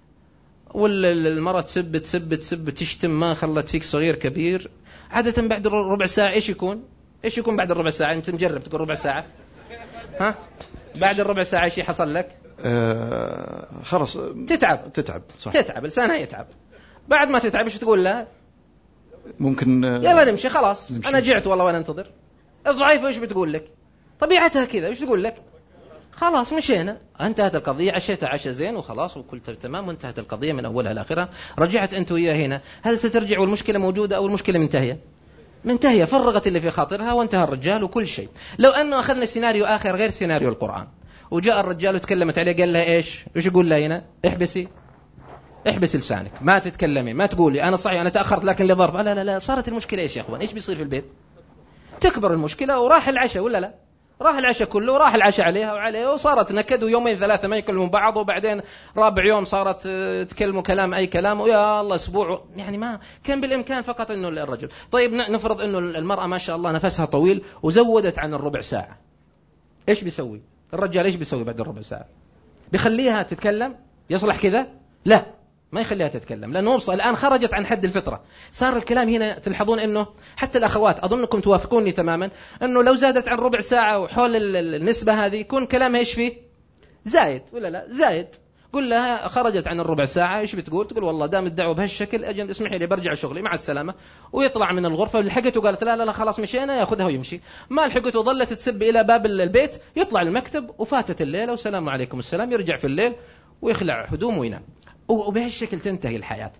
والمرة تسب تسب تسب تشتم، ما خلت فيك صغير كبير. عادة بعد ربع ساعة إيش يكون؟ إيش يكون بعد الربع ساعة؟ أنت مجرب تقول ربع ساعة، ها بعد الربع ساعة إيش يحصل لك؟ آه خلاص تتعب تتعب صح. تتعب لسانها يتعب. بعد ما تتعب إيش تقول لها؟ ممكن آه يلا نمشي خلاص نمشي. أنا جعت والله وأنا أنتظر. الضعيفة إيش بتقول لك؟ طبيعتها كذا، إيش تقول لك؟ خلاص مشينا، انتهت القضية، عشيت عشاء زين وخلاص وكل تمام وانتهت القضية من أولها لآخرها. رجعت أنت وياه هنا، هل سترجع والمشكلة موجودة أو المشكلة منتهية؟ منتهية، فرغت اللي في خاطرها وانتهى الرجال وكل شيء. لو أنه أخذنا سيناريو آخر غير سيناريو القرآن، وجاء الرجال وتكلمت عليه قال لها إيش؟ إيش يقول لها هنا؟ احبسي احبس لسانك، ما تتكلمي، ما تقولي أنا صحيح أنا تأخرت لكن لضرب. لا لا لا، صارت المشكلة إيش يا أخوان؟ إيش بيصير في البيت؟ تكبر المشكلة وراح العشاء ولا لا؟ راح العشاء كله وراح العشاء عليها وعليه، وصارت نكد، ويومين ثلاثة ما يكلمون بعض، وبعدين رابع يوم صارت تكلموا كلام أي كلام، ويا الله أسبوع. يعني ما كان بالإمكان فقط إنه الرجل. طيب نفرض إنه المرأة ما شاء الله نفسها طويل وزودت عن الربع ساعة، إيش بيسوي الرجال؟ إيش بيسوي بعد الربع ساعة؟ بيخليها تتكلم؟ يصلح كذا؟ لا، ما يخليها تتكلم، لأنه وصل الآن خرجت عن حد الفطرة. صار الكلام هنا تلحظون أنه حتى الأخوات أظنكم توافقوني تماما أنه لو زادت عن ربع ساعة وحول النسبة هذه يكون كلامها إيش فيه؟ زايد ولا لا؟ زايد. قل لها خرجت عن الربع ساعة، إيش بتقول؟ تقول والله دام الدعوة بهالشكل أجل اسمحي لي برجع شغلي مع السلامة، ويطلع من الغرفة. لحقته وقالت لا لا لا خلاص مشينا، يأخذها ويمشي. ما لحقته وظلت تسب إلى باب البيت، يطلع المكتب وفاتت الليلة والسلام عليكم السلام، يرجع في الليل ويخلع هدومه وينام. وبهالشكل تنتهي الحياة.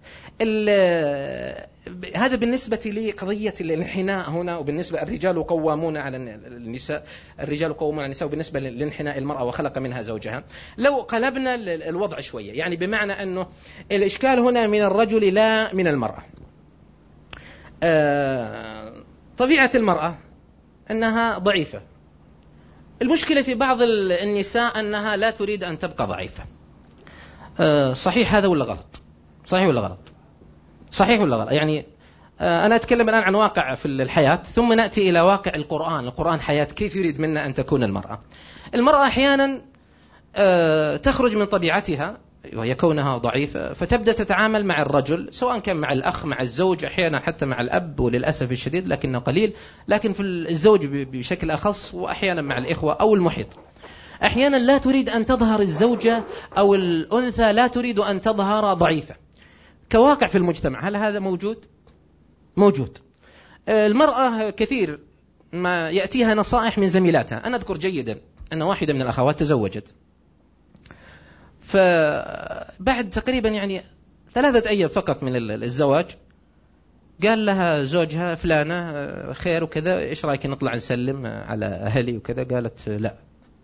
هذا بالنسبة لقضية الانحناء هنا. وبالنسبة الرجال قوامون على النساء، الرجال قوامون على النساء. وبالنسبة لانحناء المرأة وخلق منها زوجها، لو قلبنا الوضع شوية، يعني بمعنى أنه الإشكال هنا من الرجل لا من المرأة. طبيعة المرأة أنها ضعيفة. المشكلة في بعض النساء أنها لا تريد أن تبقى ضعيفة. صحيح هذا ولا غلط؟ صحيح ولا غلط؟ صحيح ولا غلط؟ يعني أنا أتكلم الآن عن واقع في الحياة، ثم نأتي إلى واقع القرآن. القرآن حياة، كيف يريد منا أن تكون المرأة؟ المرأة أحيانا تخرج من طبيعتها وهي كونها ضعيفة، فتبدأ تتعامل مع الرجل، سواء كان مع الأخ، مع الزوج، أحيانا حتى مع الأب، وللأسف الشديد لكنه قليل، لكن في الزوج بشكل أخص، وأحيانا مع الإخوة أو المحيط. أحيانا لا تريد أن تظهر الزوجة أو الأنثى لا تريد أن تظهر ضعيفة كواقع في المجتمع. هل هذا موجود؟ موجود. المرأة كثير ما يأتيها نصائح من زميلاتها. أنا أذكر جيدا أن واحدة من الأخوات تزوجت، فبعد تقريبا يعني ثلاثة أيام فقط من الزواج قال لها زوجها فلانة خير وكذا، إيش رأيك نطلع نسلم على أهلي وكذا؟ قالت لا.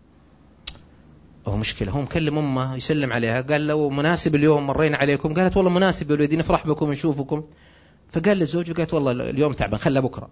هو مشكلة، هو مكلم أمه يسلم عليها، قال له مناسب اليوم مرينا عليكم؟ قالت والله مناسب يا ولدي، نفرح بكم ونشوفكم. فقال للزوج، قالت والله اليوم تعبان خلى بكرة.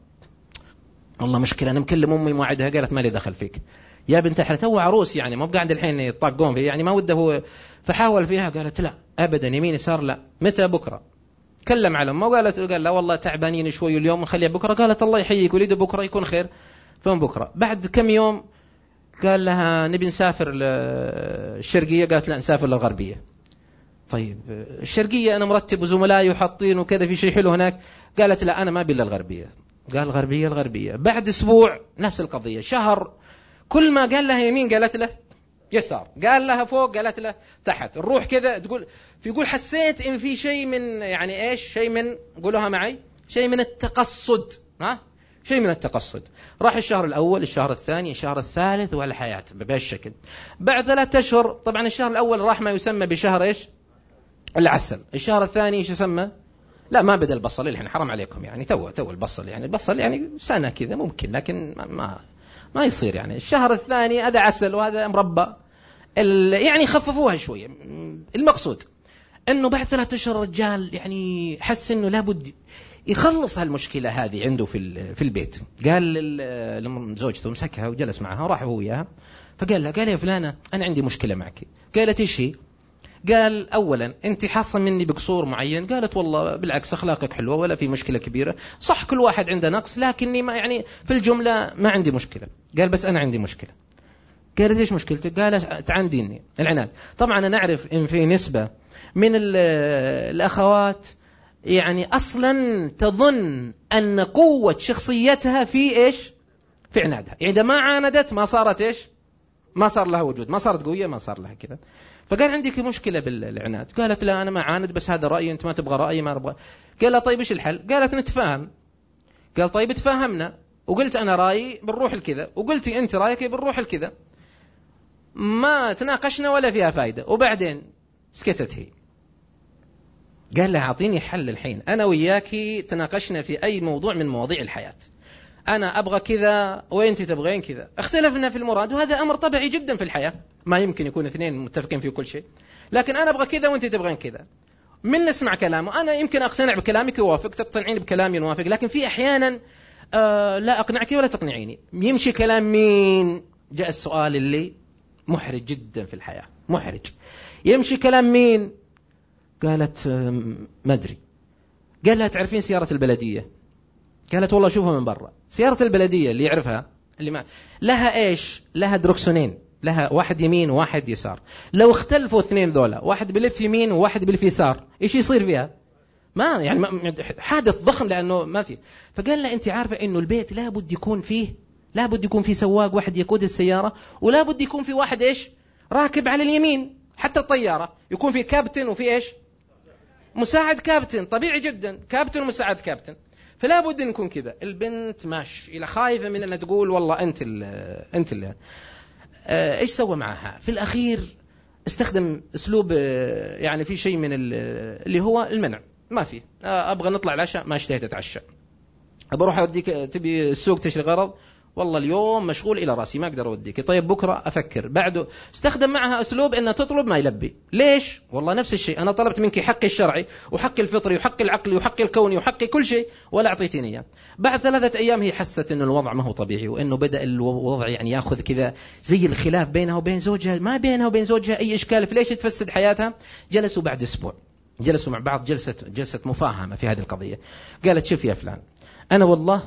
والله مشكلة، أنا مكلم أمي موعدها. قالت ما لي دخل فيك يا بنت احنا تو عروس، يعني ما بقعد الحين يطاقون فيه، يعني ما وده هو. فحاول فيها، قالت لا أبدا، يمين يسار لا. متى؟ بكرة. كلم على أمه وقالت، قال لا والله تعبانين شوي اليوم نخليها بكرة. قالت الله يحييك وليده، بكرة يكون خير. فهم بكرة. بعد كم يوم قال لها نبي نسافر للشرقية. قالت لا نسافر للغربية. طيب الشرقية أنا مرتب وزملائي وحاطين وكذا في شيء حلو هناك. قالت لا أنا ما بلا الغربية. قال الغربية الغربية. بعد أسبوع نفس القضية، شهر، كل ما قال لها يمين قالت له يسار، قال لها فوق قالت له تحت، نروح كذا تقول في يقول حسيت إن في شيء من يعني إيش شيء من قولوها معي شيء من التقصد. ها شيء من التقصد. راح الشهر الأول، الشهر الثاني، الشهر الثالث، والحياة بهالشكل. بعد ثلاثة أشهر، طبعا الشهر الأول راح ما يسمى بشهر إيش العسل. الشهر الثاني إيش يسمى؟ لا ما بدأ البصل الحين، حرام عليكم يعني، تو تو البصل يعني البصل يعني سنة كذا ممكن، لكن ما ما يصير يعني. الشهر الثاني هذا عسل وهذا مربى، يعني خففوها شوية. المقصود أنه بعد ثلاثة أشهر الرجال يعني حس أنه لابد يخلص هالمشكلة هذه عنده في في البيت. قال لزوجته، مسكها وجلس معها وراح هو وياها، فقال لها، قال يا فلانة أنا عندي مشكلة معك. قالت إيش هي؟ قال أولا أنت حاصة مني بقصور معين. قالت والله بالعكس أخلاقك حلوة ولا في مشكلة كبيرة، صح كل واحد عنده نقص، لكني ما يعني في الجملة ما عندي مشكلة. قال بس أنا عندي مشكلة. قالت إيش مشكلتك؟ قال تعانديني العناد. طبعا أنا نعرف إن في نسبة من الأخوات يعني أصلا تظن أن قوة شخصيتها في إيش في عنادها، يعني إذا ما عاندت ما صارت إيش ما صار لها وجود، ما صارت قوية، ما صار لها كذا. فقال عندك مشكلة بالعناد. قالت لا أنا ما عاند، بس هذا رأيي، أنت ما تبغى رأيي ما أبغى. قال لا طيب إيش الحل؟ قالت نتفاهم. قال طيب تفاهمنا، وقلت أنا رأيي بنروح الكذا، وقلتي أنت رأيك بنروح الكذا، ما تناقشنا ولا فيها فايدة. وبعدين سكتت هي. قال لها أعطيني حل الحين، أنا وياكي تناقشنا في أي موضوع من مواضيع الحياة، أنا أبغى كذا وأنت تبغين كذا، اختلفنا في المراد، وهذا أمر طبيعي جدا في الحياة، ما يمكن يكون اثنين متفقين في كل شيء، لكن أنا أبغى كذا وأنت تبغين كذا. من نسمع كلامه، أنا يمكن أقتنع بكلامك يوافق، تقتنعين بكلامي نوافق، لكن في أحيانا آه لا أقنعك ولا تقنعيني. يمشي كلام مين؟ جاء السؤال اللي محرج جدا في الحياة، محرج. يمشي كلام مين؟ قالت ما أدري. قال لها تعرفين سيارة البلدية؟ قالت والله شوفها من برا. سيارة البلدية اللي يعرفها اللي ما لها إيش؟ لها دركسونين، لها واحد يمين وواحد يسار. لو اختلفوا اثنين ذولا، واحد بلف يمين وواحد بلف يسار، إيش يصير فيها؟ ما يعني ما حادث ضخم، لأنه ما في. فقال لها أنت عارفة إنه البيت لابد يكون فيه لابد يكون فيه سواق واحد يقود السيارة، ولابد يكون في واحد إيش راكب على اليمين. حتى الطيارة يكون في كابتن وفي إيش مساعد كابتن، طبيعي جدا، كابتن ومساعد كابتن. فلا بد أن نكون كذا. البنت ماش إلى خايفة من أن تقول والله أنت ال أنت ال آه إيش سوى معها في الأخير؟ استخدم أسلوب يعني في شيء من اللي هو المنع. ما في، أبغى نطلع العشاء ما اشتهيت أتعشى، بروح أوديك تبي السوق تشتري غرض، والله اليوم مشغول إلى رأسي ما أقدر أوديك، طيب بكرة أفكر بعده. استخدم معها أسلوب إنها تطلب ما يلبي. ليش؟ والله نفس الشيء، أنا طلبت منك حقي الشرعي وحقي الفطري وحقي العقلي وحقي الكوني وحقي كل شيء ولا أعطيتني إياه. بعد ثلاثة أيام هي حست إنه الوضع ما هو طبيعي، وإنه بدأ الوضع يعني يأخذ كذا زي الخلاف بينها وبين زوجها، ما بينها وبين زوجها أي إشكال، فليش تفسد حياتها؟ جلسوا بعد أسبوع، جلسوا مع بعض جلسة جلسة مفاهمة في هذه القضية. قالت شوف يا فلان، أنا والله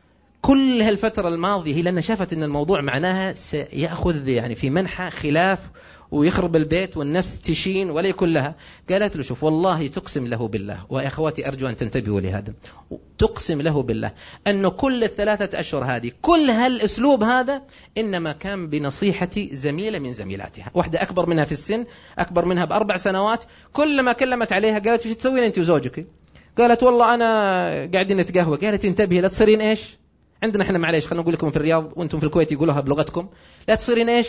كل هالفترة الماضية هي لأن شافت أن الموضوع معناها سيأخذ يعني في منحى خلاف ويخرب البيت والنفس تشين ولا يكون لها. قالت له شوف والله تقسم له بالله، ويا أخواتي أرجو أن تنتبهوا لهذا، تقسم له بالله أنه كل الثلاثة أشهر هذه كل هالأسلوب هذا إنما كان بنصيحة زميلة من زميلاتها، واحدة أكبر منها في السن، أكبر منها بأربع سنوات، كل ما كلمت عليها قالت وش تسوين أنت وزوجك؟ قالت والله أنا قاعدين نتقهوى. قالت انتبهي لا تصيرين إيش؟ عندنا احنا معليش خلنا نقول لكم في الرياض وانتم في الكويت يقولوها بلغتكم، لا تصيرين ايش؟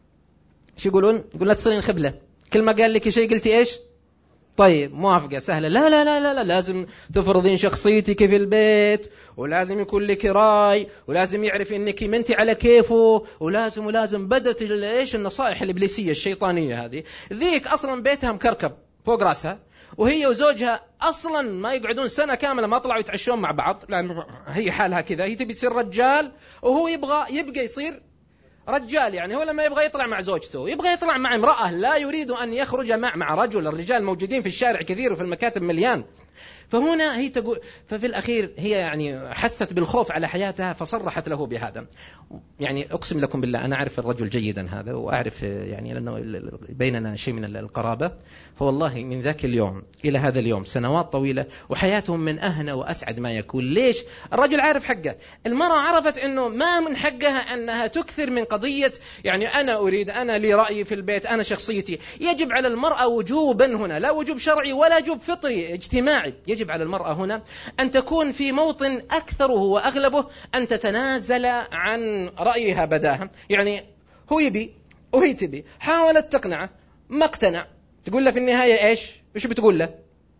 ايش يقولون؟ يقول لا تصيرين خبلة. كل ما قال لك شيء قلتي ايش؟ طيب موافقة سهلة. لا لا لا لا, لا. لازم تفرضين شخصيتك في البيت، ولازم يكون لك راي، ولازم يعرف انك منتي على كيفه، ولازم ولازم بدت ايش النصائح الابليسية الشيطانية هذه. ذيك اصلا بيتها مكركب فوق راسها، وهي وزوجها أصلا ما يقعدون سنة كاملة ما طلعوا يتعشون مع بعض، لأن هي حالها كذا، هي تبي تصير رجال وهو يبغى يبقى يصير رجال. يعني هو لما يبغى يطلع مع زوجته يبغى يطلع مع امرأة، لا يريد أن يخرج مع مع رجل. الرجال موجودين في الشارع كثير وفي المكاتب مليان. فهنا هي تقول، ففي الأخير هي يعني حست بالخوف على حياتها فصرحت له بهذا. يعني أقسم لكم بالله أنا أعرف الرجل جيدا هذا، وأعرف يعني لأنه بيننا شيء من القرابة، فوالله من ذاك اليوم إلى هذا اليوم سنوات طويلة وحياتهم من أهنى وأسعد ما يكون. ليش؟ الرجل عارف حقه، المرأة عرفت أنه ما من حقها أنها تكثر من قضية يعني أنا أريد، أنا لي رأيي في البيت، أنا شخصيتي. يجب على المرأة وجوبا هنا، لا وجوب شرعي ولا وجوب فطري اجتماعي، يجب على المرأة هنا أن تكون في موطن أكثره وأغلبه أن تتنازل عن رأيها بداها. يعني هو يبي وهي تبي، حاولت تقنعه ما اقتنع، تقول له في النهاية إيش؟ إيش بتقول له؟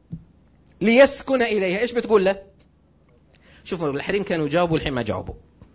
ليسكن إليها. إيش بتقول له؟ شوفوا الحريم كانوا جاوبوا الحين ما جاوبوا.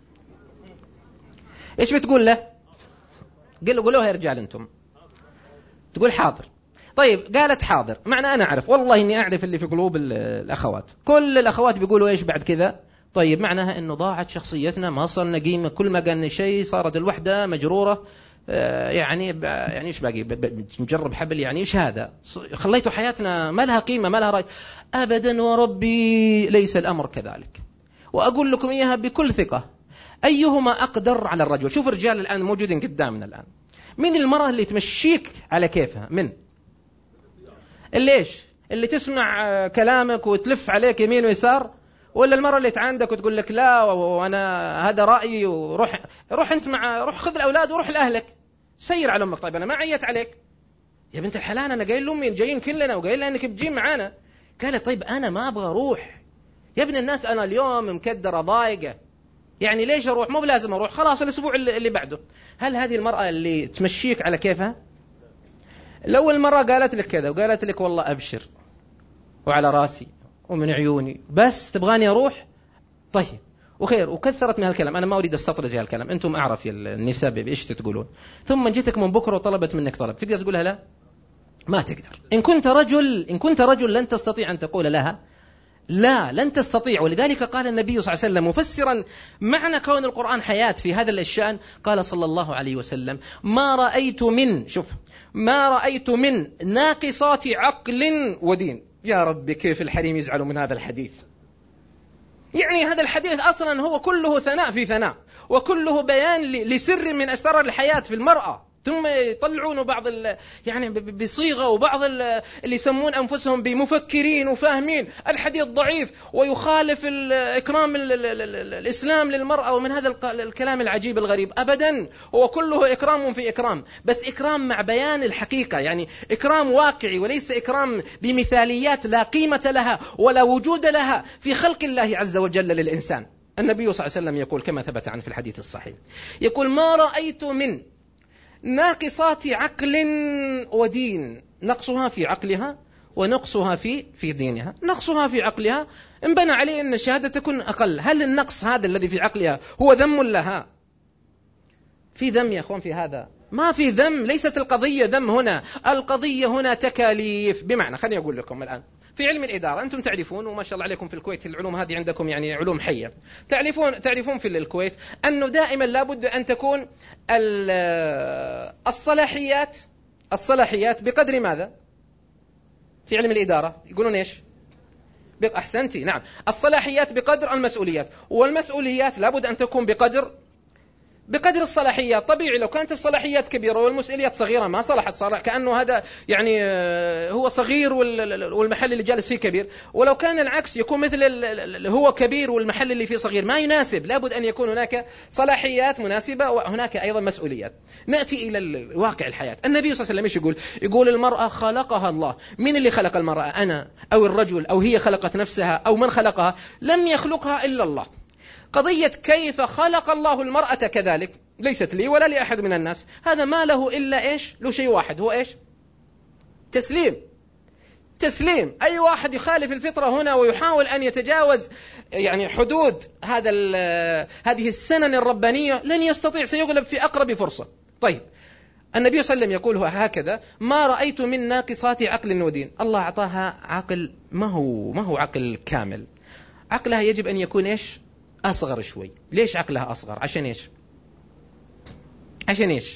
إيش بتقول له؟ قالوا قولوها يا رجال أنتم. تقول حاضر. طيب قالت حاضر، معنى أنا أعرف، والله إني أعرف اللي في قلوب الأخوات، كل الأخوات بيقولوا إيش بعد كذا؟ طيب معناها إنه ضاعت شخصيتنا، ما صرنا قيمة، كل ما قالنا شيء صارت الوحدة مجرورة. آه يعني يعني إيش باقي؟ نجرب حبل، يعني إيش هذا؟ خليتوا حياتنا ما لها قيمة ما لها رأي. أبدا وربي ليس الأمر كذلك، وأقول لكم إياها بكل ثقة. أيهما أقدر على الرجل؟ شوف الرجال الآن موجودين قدامنا الآن، من المرأة اللي تمشيك على كيفها؟ من اللي إيش؟ اللي تسمع كلامك وتلف عليك يمين ويسار، ولا المرأة اللي تعاندك وتقول لك لا وأنا هذا رأيي وروح روح أنت مع روح خذ الأولاد وروح لأهلك سير على أمك. طيب أنا ما عيت عليك يا بنت الحلال، أنا قايل لأمي جايين كلنا وقايل لها أنك بتجين معانا. قالت طيب أنا ما أبغى أروح يا ابن الناس، أنا اليوم مكدرة ضايقة، يعني ليش أروح؟ مو بلازم أروح، خلاص الأسبوع اللي بعده. هل هذه المرأة اللي تمشيك على كيفها؟ لو المرأة قالت لك كذا وقالت لك والله أبشر وعلى راسي ومن عيوني بس تبغاني أروح، طيب وخير، وكثرت من هالكلام، أنا ما أريد أستطرد في هالكلام، أنتم أعرف النساء بإيش تقولون. ثم جيتك من بكرة وطلبت منك طلب، تقدر تقولها لا؟ ما تقدر. إن كنت رجل إن كنت رجل لن تستطيع أن تقول لها لا، لن تستطيع. ولذلك قال النبي صلى الله عليه وسلم مفسرا معنى كون القرآن حياة في هذا الشأن، قال صلى الله عليه وسلم ما رأيت من شوف ما رأيت من ناقصات عقل ودين. يا رب كيف الحريم يزعلوا من هذا الحديث. يعني هذا الحديث أصلا هو كله ثناء في ثناء، وكله بيان لسر من أسرار الحياة في المرأة، ثم يطلعون بعض يعني بصيغة، وبعض اللي يسمون أنفسهم بمفكرين وفاهمين الحديث ضعيف ويخالف إكرام الإسلام للمرأة، ومن هذا الكلام العجيب الغريب. أبدا، هو كله إكرام في إكرام، بس إكرام مع بيان الحقيقة، يعني إكرام واقعي وليس إكرام بمثاليات لا قيمة لها ولا وجود لها في خلق الله عز وجل للإنسان. النبي صلى الله عليه وسلم يقول كما ثبت عنه في الحديث الصحيح، يقول ما رأيت من ناقصات عقل ودين، نقصها في عقلها ونقصها في في دينها. نقصها في عقلها انبنى عليه أن الشهادة تكون أقل. هل النقص هذا الذي في عقلها هو ذم لها؟ في ذم يا أخوان في هذا؟ ما في ذم، ليست القضية ذم هنا، القضية هنا تكاليف. بمعنى خليني أقول لكم الآن في علم الإدارة، أنتم تعرفون وما شاء الله عليكم في الكويت العلوم هذه عندكم يعني علوم حية. تعرفون تعرفون في الكويت أنه دائما لابد أن تكون الصلاحيات الصلاحيات بقدر ماذا؟ في علم الإدارة يقولون إيش؟ أحسنتي، نعم، الصلاحيات بقدر المسؤوليات، والمسؤوليات لابد أن تكون بقدر بقدر الصلاحيات. طبيعي لو كانت الصلاحيات كبيرة والمسؤوليات صغيرة ما صلحت، صالح كأنه هذا يعني هو صغير والمحل اللي جالس فيه كبير. ولو كان العكس يكون مثل هو كبير والمحل اللي فيه صغير، ما يناسب. لابد أن يكون هناك صلاحيات مناسبة وهناك أيضا مسؤوليات. نأتي إلى واقع الحياة. النبي صلى الله عليه وسلم ايش يقول؟ يقول المرأة خلقها الله. من اللي خلق المرأة؟ أنا أو الرجل أو هي خلقت نفسها أو من خلقها؟ لم يخلقها إلا الله. قضية كيف خلق الله المرأة كذلك ليست لي ولا لأحد من الناس. هذا ما له إلا إيش؟ له شيء واحد، هو إيش؟ تسليم. تسليم. أي واحد يخالف الفطرة هنا ويحاول أن يتجاوز يعني حدود هذا هذه السنن الربانية لن يستطيع، سيغلب في أقرب فرصة. طيب النبي صلى الله عليه وسلم يقول هكذا: ما رأيت من ناقصات عقل ودين. الله أعطاها عقل ما هو ما هو عقل كامل. عقلها يجب أن يكون إيش؟ أصغر شوي. ليش عقلها أصغر؟ عشان إيش؟ عشان إيش؟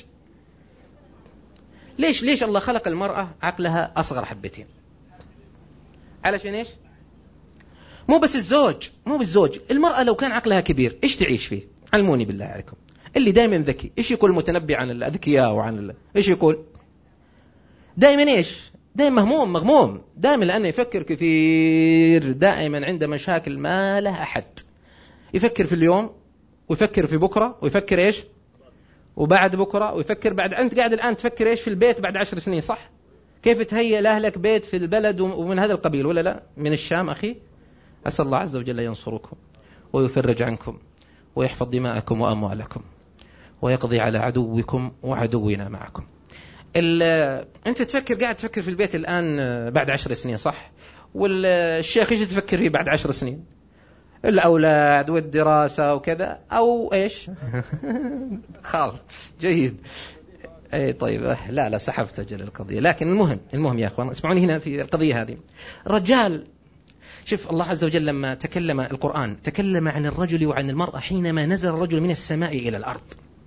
ليش ليش الله خلق المرأة عقلها أصغر حبتين؟ علشان إيش؟ مو بس الزوج، مو بالزوج. المرأة لو كان عقلها كبير إيش تعيش فيه؟ علموني بالله عليكم. اللي دائما ذكي إيش يقول المتنبي عن الأذكياء وعن ال... إيش يقول؟ دائما إيش؟ دائما مهموم مغموم، دائما لأنه يفكر كثير، دائما عنده مشاكل ما لها أحد. يفكر في اليوم ويفكر في بكرة ويفكر إيش وبعد بكرة ويفكر بعد. أنت قاعد الآن تفكر إيش في البيت بعد عشر سنين، صح؟ كيف تهيئ لأهلك بيت في البلد ومن هذا القبيل ولا لا؟ من الشام أخي. أسأل الله عز وجل ينصركم ويفرج عنكم ويحفظ دماءكم وأموالكم ويقضي على عدوكم وعدونا معكم. أنت تفكر قاعد تفكر في البيت الآن بعد عشر سنين، صح؟ والشيخ يجي تفكر فيه بعد عشر سنين، الأولاد والدراسة وكذا، أو إيش؟ خالص جيد. أي طيب، لا لا سحبت أجل القضية. لكن المهم المهم يا أخوان اسمعوني هنا في القضية هذه. رجال، شوف الله عز وجل لما تكلم القرآن تكلم عن الرجل وعن المرأة حينما نزل الرجل من السماء إلى الأرض.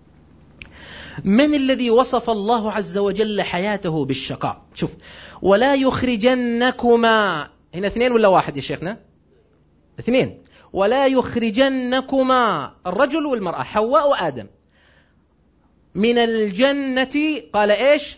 من الذي وصف الله عز وجل حياته بالشقاء؟ شوف: ولا يخرجنكما. هنا اثنين ولا واحد يا شيخنا؟ اثنين. ولا يخرجنكما الرجل والمرأة، حواء وآدم، من الجنة. قال إيش؟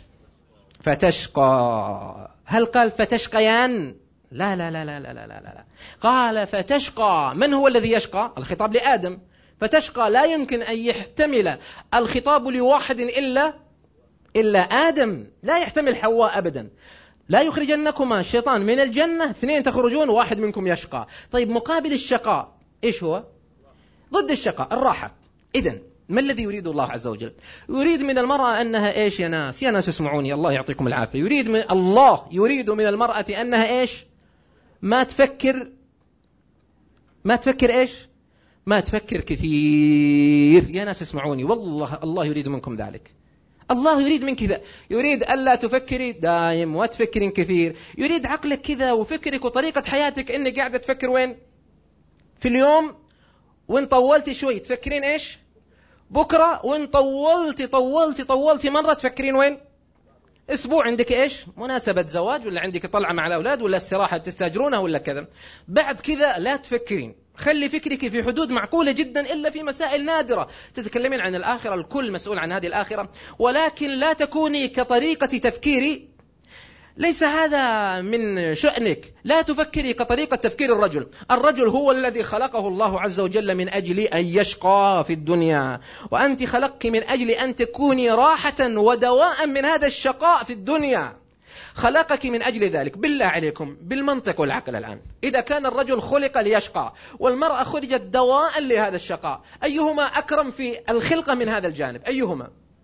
فتشقى. هل قال فتشقيان؟ لا لا لا لا لا لا لا لا. قال فتشقى. من هو الذي يشقى؟ الخطاب لآدم. فتشقى لا يمكن أن يحتمل الخطاب لواحد إلا إلا آدم، لا يحتمل حواء أبدا. لا يخرجنكما الشيطان من الجنة، اثنين تخرجون واحد منكم يشقى. طيب مقابل الشقاء إيش هو؟ ضد الشقاء الراحة. إذن ما الذي يريد الله عز وجل؟ يريد من المرأة أنها إيش يا ناس؟ يا ناس اسمعوني الله يعطيكم العافية. يريد من الله يريد من المرأة أنها إيش؟ ما تفكر ما تفكر إيش؟ ما تفكر كثير. يا ناس اسمعوني، والله الله يريد منكم ذلك. الله يريد من كذا، يريد ألا تفكري دائم وتفكرين كثير. يريد عقلك كذا وفكرك وطريقة حياتك إنك قاعدة تفكر وين؟ في اليوم، وإن طولتي شوي تفكرين إيش؟ بكرة، وإن طولتي طولتي طولتي مرة تفكرين وين؟ أسبوع عندك إيش؟ مناسبة زواج، ولا عندك طلعة مع الأولاد، ولا استراحة تستاجرونها، ولا كذا. بعد كذا لا تفكرين، خلي فكرك في حدود معقولة جدا، إلا في مسائل نادرة. تتكلمين عن الآخرة، الكل مسؤول عن هذه الآخرة، ولكن لا تكوني كطريقة تفكيري، ليس هذا من شأنك. لا تفكري كطريقة تفكير الرجل. الرجل هو الذي خلقه الله عز وجل من أجل أن يشقى في الدنيا، وأنت خلقك من أجل أن تكوني راحة ودواء من هذا الشقاء في الدنيا. خلقك من أجل ذلك. بالله عليكم بالمنطق والعقل الآن، إذا كان الرجل خلق ليشقى والمرأة خرجت دواء لهذا الشقاء، أيهما أكرم في الخلقة من هذا الجانب؟ أيهما؟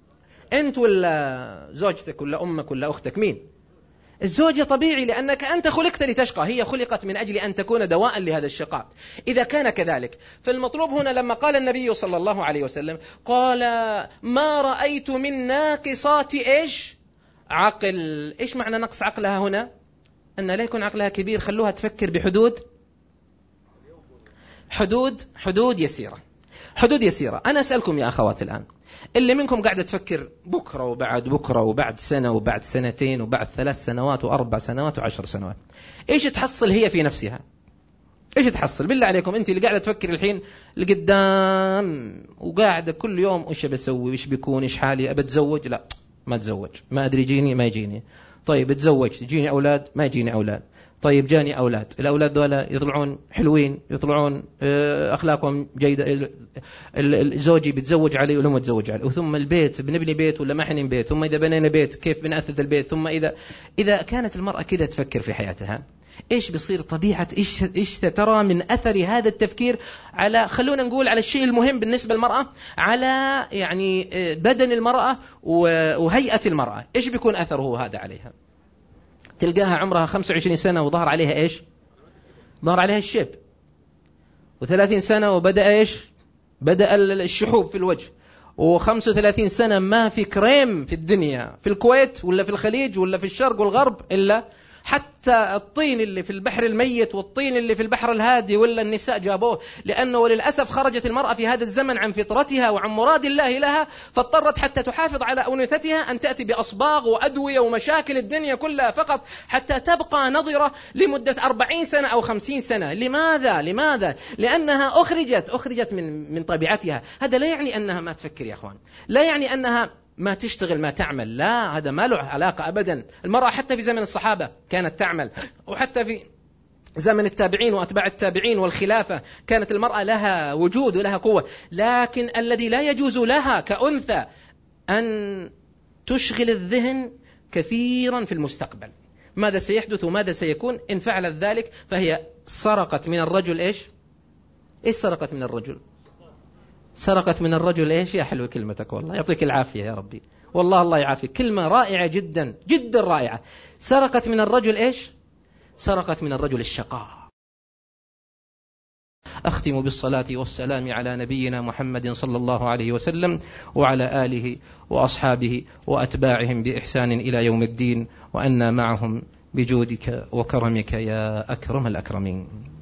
أنت ولا زوجتك ولا أمك ولا أختك؟ مين؟ الزوجة طبيعي، لأنك أنت خلقت لتشقى، هي خلقت من أجل أن تكون دواء لهذا الشقاء. إذا كان كذلك فالمطلوب هنا لما قال النبي صلى الله عليه وسلم قال ما رأيت من ناقصات إيش؟ عقل. إيش معنى نقص عقلها هنا؟ أن لا يكون عقلها كبير، خلوها تفكر بحدود حدود حدود يسيرة حدود يسيرة. أنا أسألكم يا أخوات الآن، اللي منكم قاعدة تفكر بكرة وبعد بكرة وبعد سنة وبعد سنتين وبعد ثلاث سنوات وأربع سنوات وعشر سنوات، إيش تحصل هي في نفسها؟ إيش تحصل بالله عليكم؟ أنت اللي قاعدة تفكر الحين لقدام وقاعدة كل يوم إيش بسوي، إيش بيكون، إيش حالي، أبتزوج؟ لا ما أتزوج، ما أدري يجيني ما يجيني. طيب أتزوج، يجيني أولاد ما يجيني أولاد. طيب جاني أولاد، الأولاد دول يطلعون حلوين، يطلعون أخلاقهم جيدة، زوجي بتزوج عليه ولا ما تزوج عليه، وثم البيت بنبني بيت ولا ما حنين بيت، ثم إذا بنينا بيت كيف بنأثث البيت، ثم إذا إذا كانت المرأة كده تفكر في حياتها، إيش بيصير طبيعة إيش إيش ترى من أثر هذا التفكير على، خلونا نقول على الشيء المهم بالنسبة للمرأة، على يعني بدن المرأة وهيئة المرأة، إيش بيكون أثره هذا عليها؟ تلقاها عمرها خمسة وعشرين سنة وظهر عليها إيش؟ ظهر عليها الشيب، وثلاثين سنة وبدأ إيش؟ بدأ الشحوب في الوجه، وخمسة وثلاثين سنة ما في كريم في الدنيا، في الكويت ولا في الخليج ولا في الشرق والغرب، إلا حتى الطين اللي في البحر الميت والطين اللي في البحر الهادي ولا النساء جابوه، لأنه وللأسف خرجت المرأة في هذا الزمن عن فطرتها وعن مراد الله لها، فاضطرت حتى تحافظ على أنوثتها أن تأتي بأصباغ وأدوية ومشاكل الدنيا كلها فقط حتى تبقى نظرة لمدة أربعين سنة أو خمسين سنة. لماذا؟ لماذا؟ لأنها أخرجت أخرجت من من طبيعتها. هذا لا يعني أنها ما تفكر يا أخوان، لا يعني أنها ما تشتغل ما تعمل، لا، هذا ما له علاقة أبدا. المرأة حتى في زمن الصحابة كانت تعمل، وحتى في زمن التابعين وأتباع التابعين والخلافة كانت المرأة لها وجود ولها قوة، لكن الذي لا يجوز لها كأنثى أن تشغل الذهن كثيرا في المستقبل، ماذا سيحدث وماذا سيكون. إن فعلت ذلك فهي سرقت من الرجل إيش؟ إيش سرقت من الرجل؟ سرقت من الرجل إيش؟ يا حلو كلمتك والله، يعطيك العافية يا ربي، والله الله يعافيك، كلمة رائعة جدا جدا رائعة. سرقت من الرجل إيش؟ سرقت من الرجل الشقاء. أختم بالصلاة والسلام على نبينا محمد صلى الله عليه وسلم وعلى آله وأصحابه وأتباعهم بإحسان إلى يوم الدين، وأنا معهم بجودك وكرمك يا أكرم الأكرمين.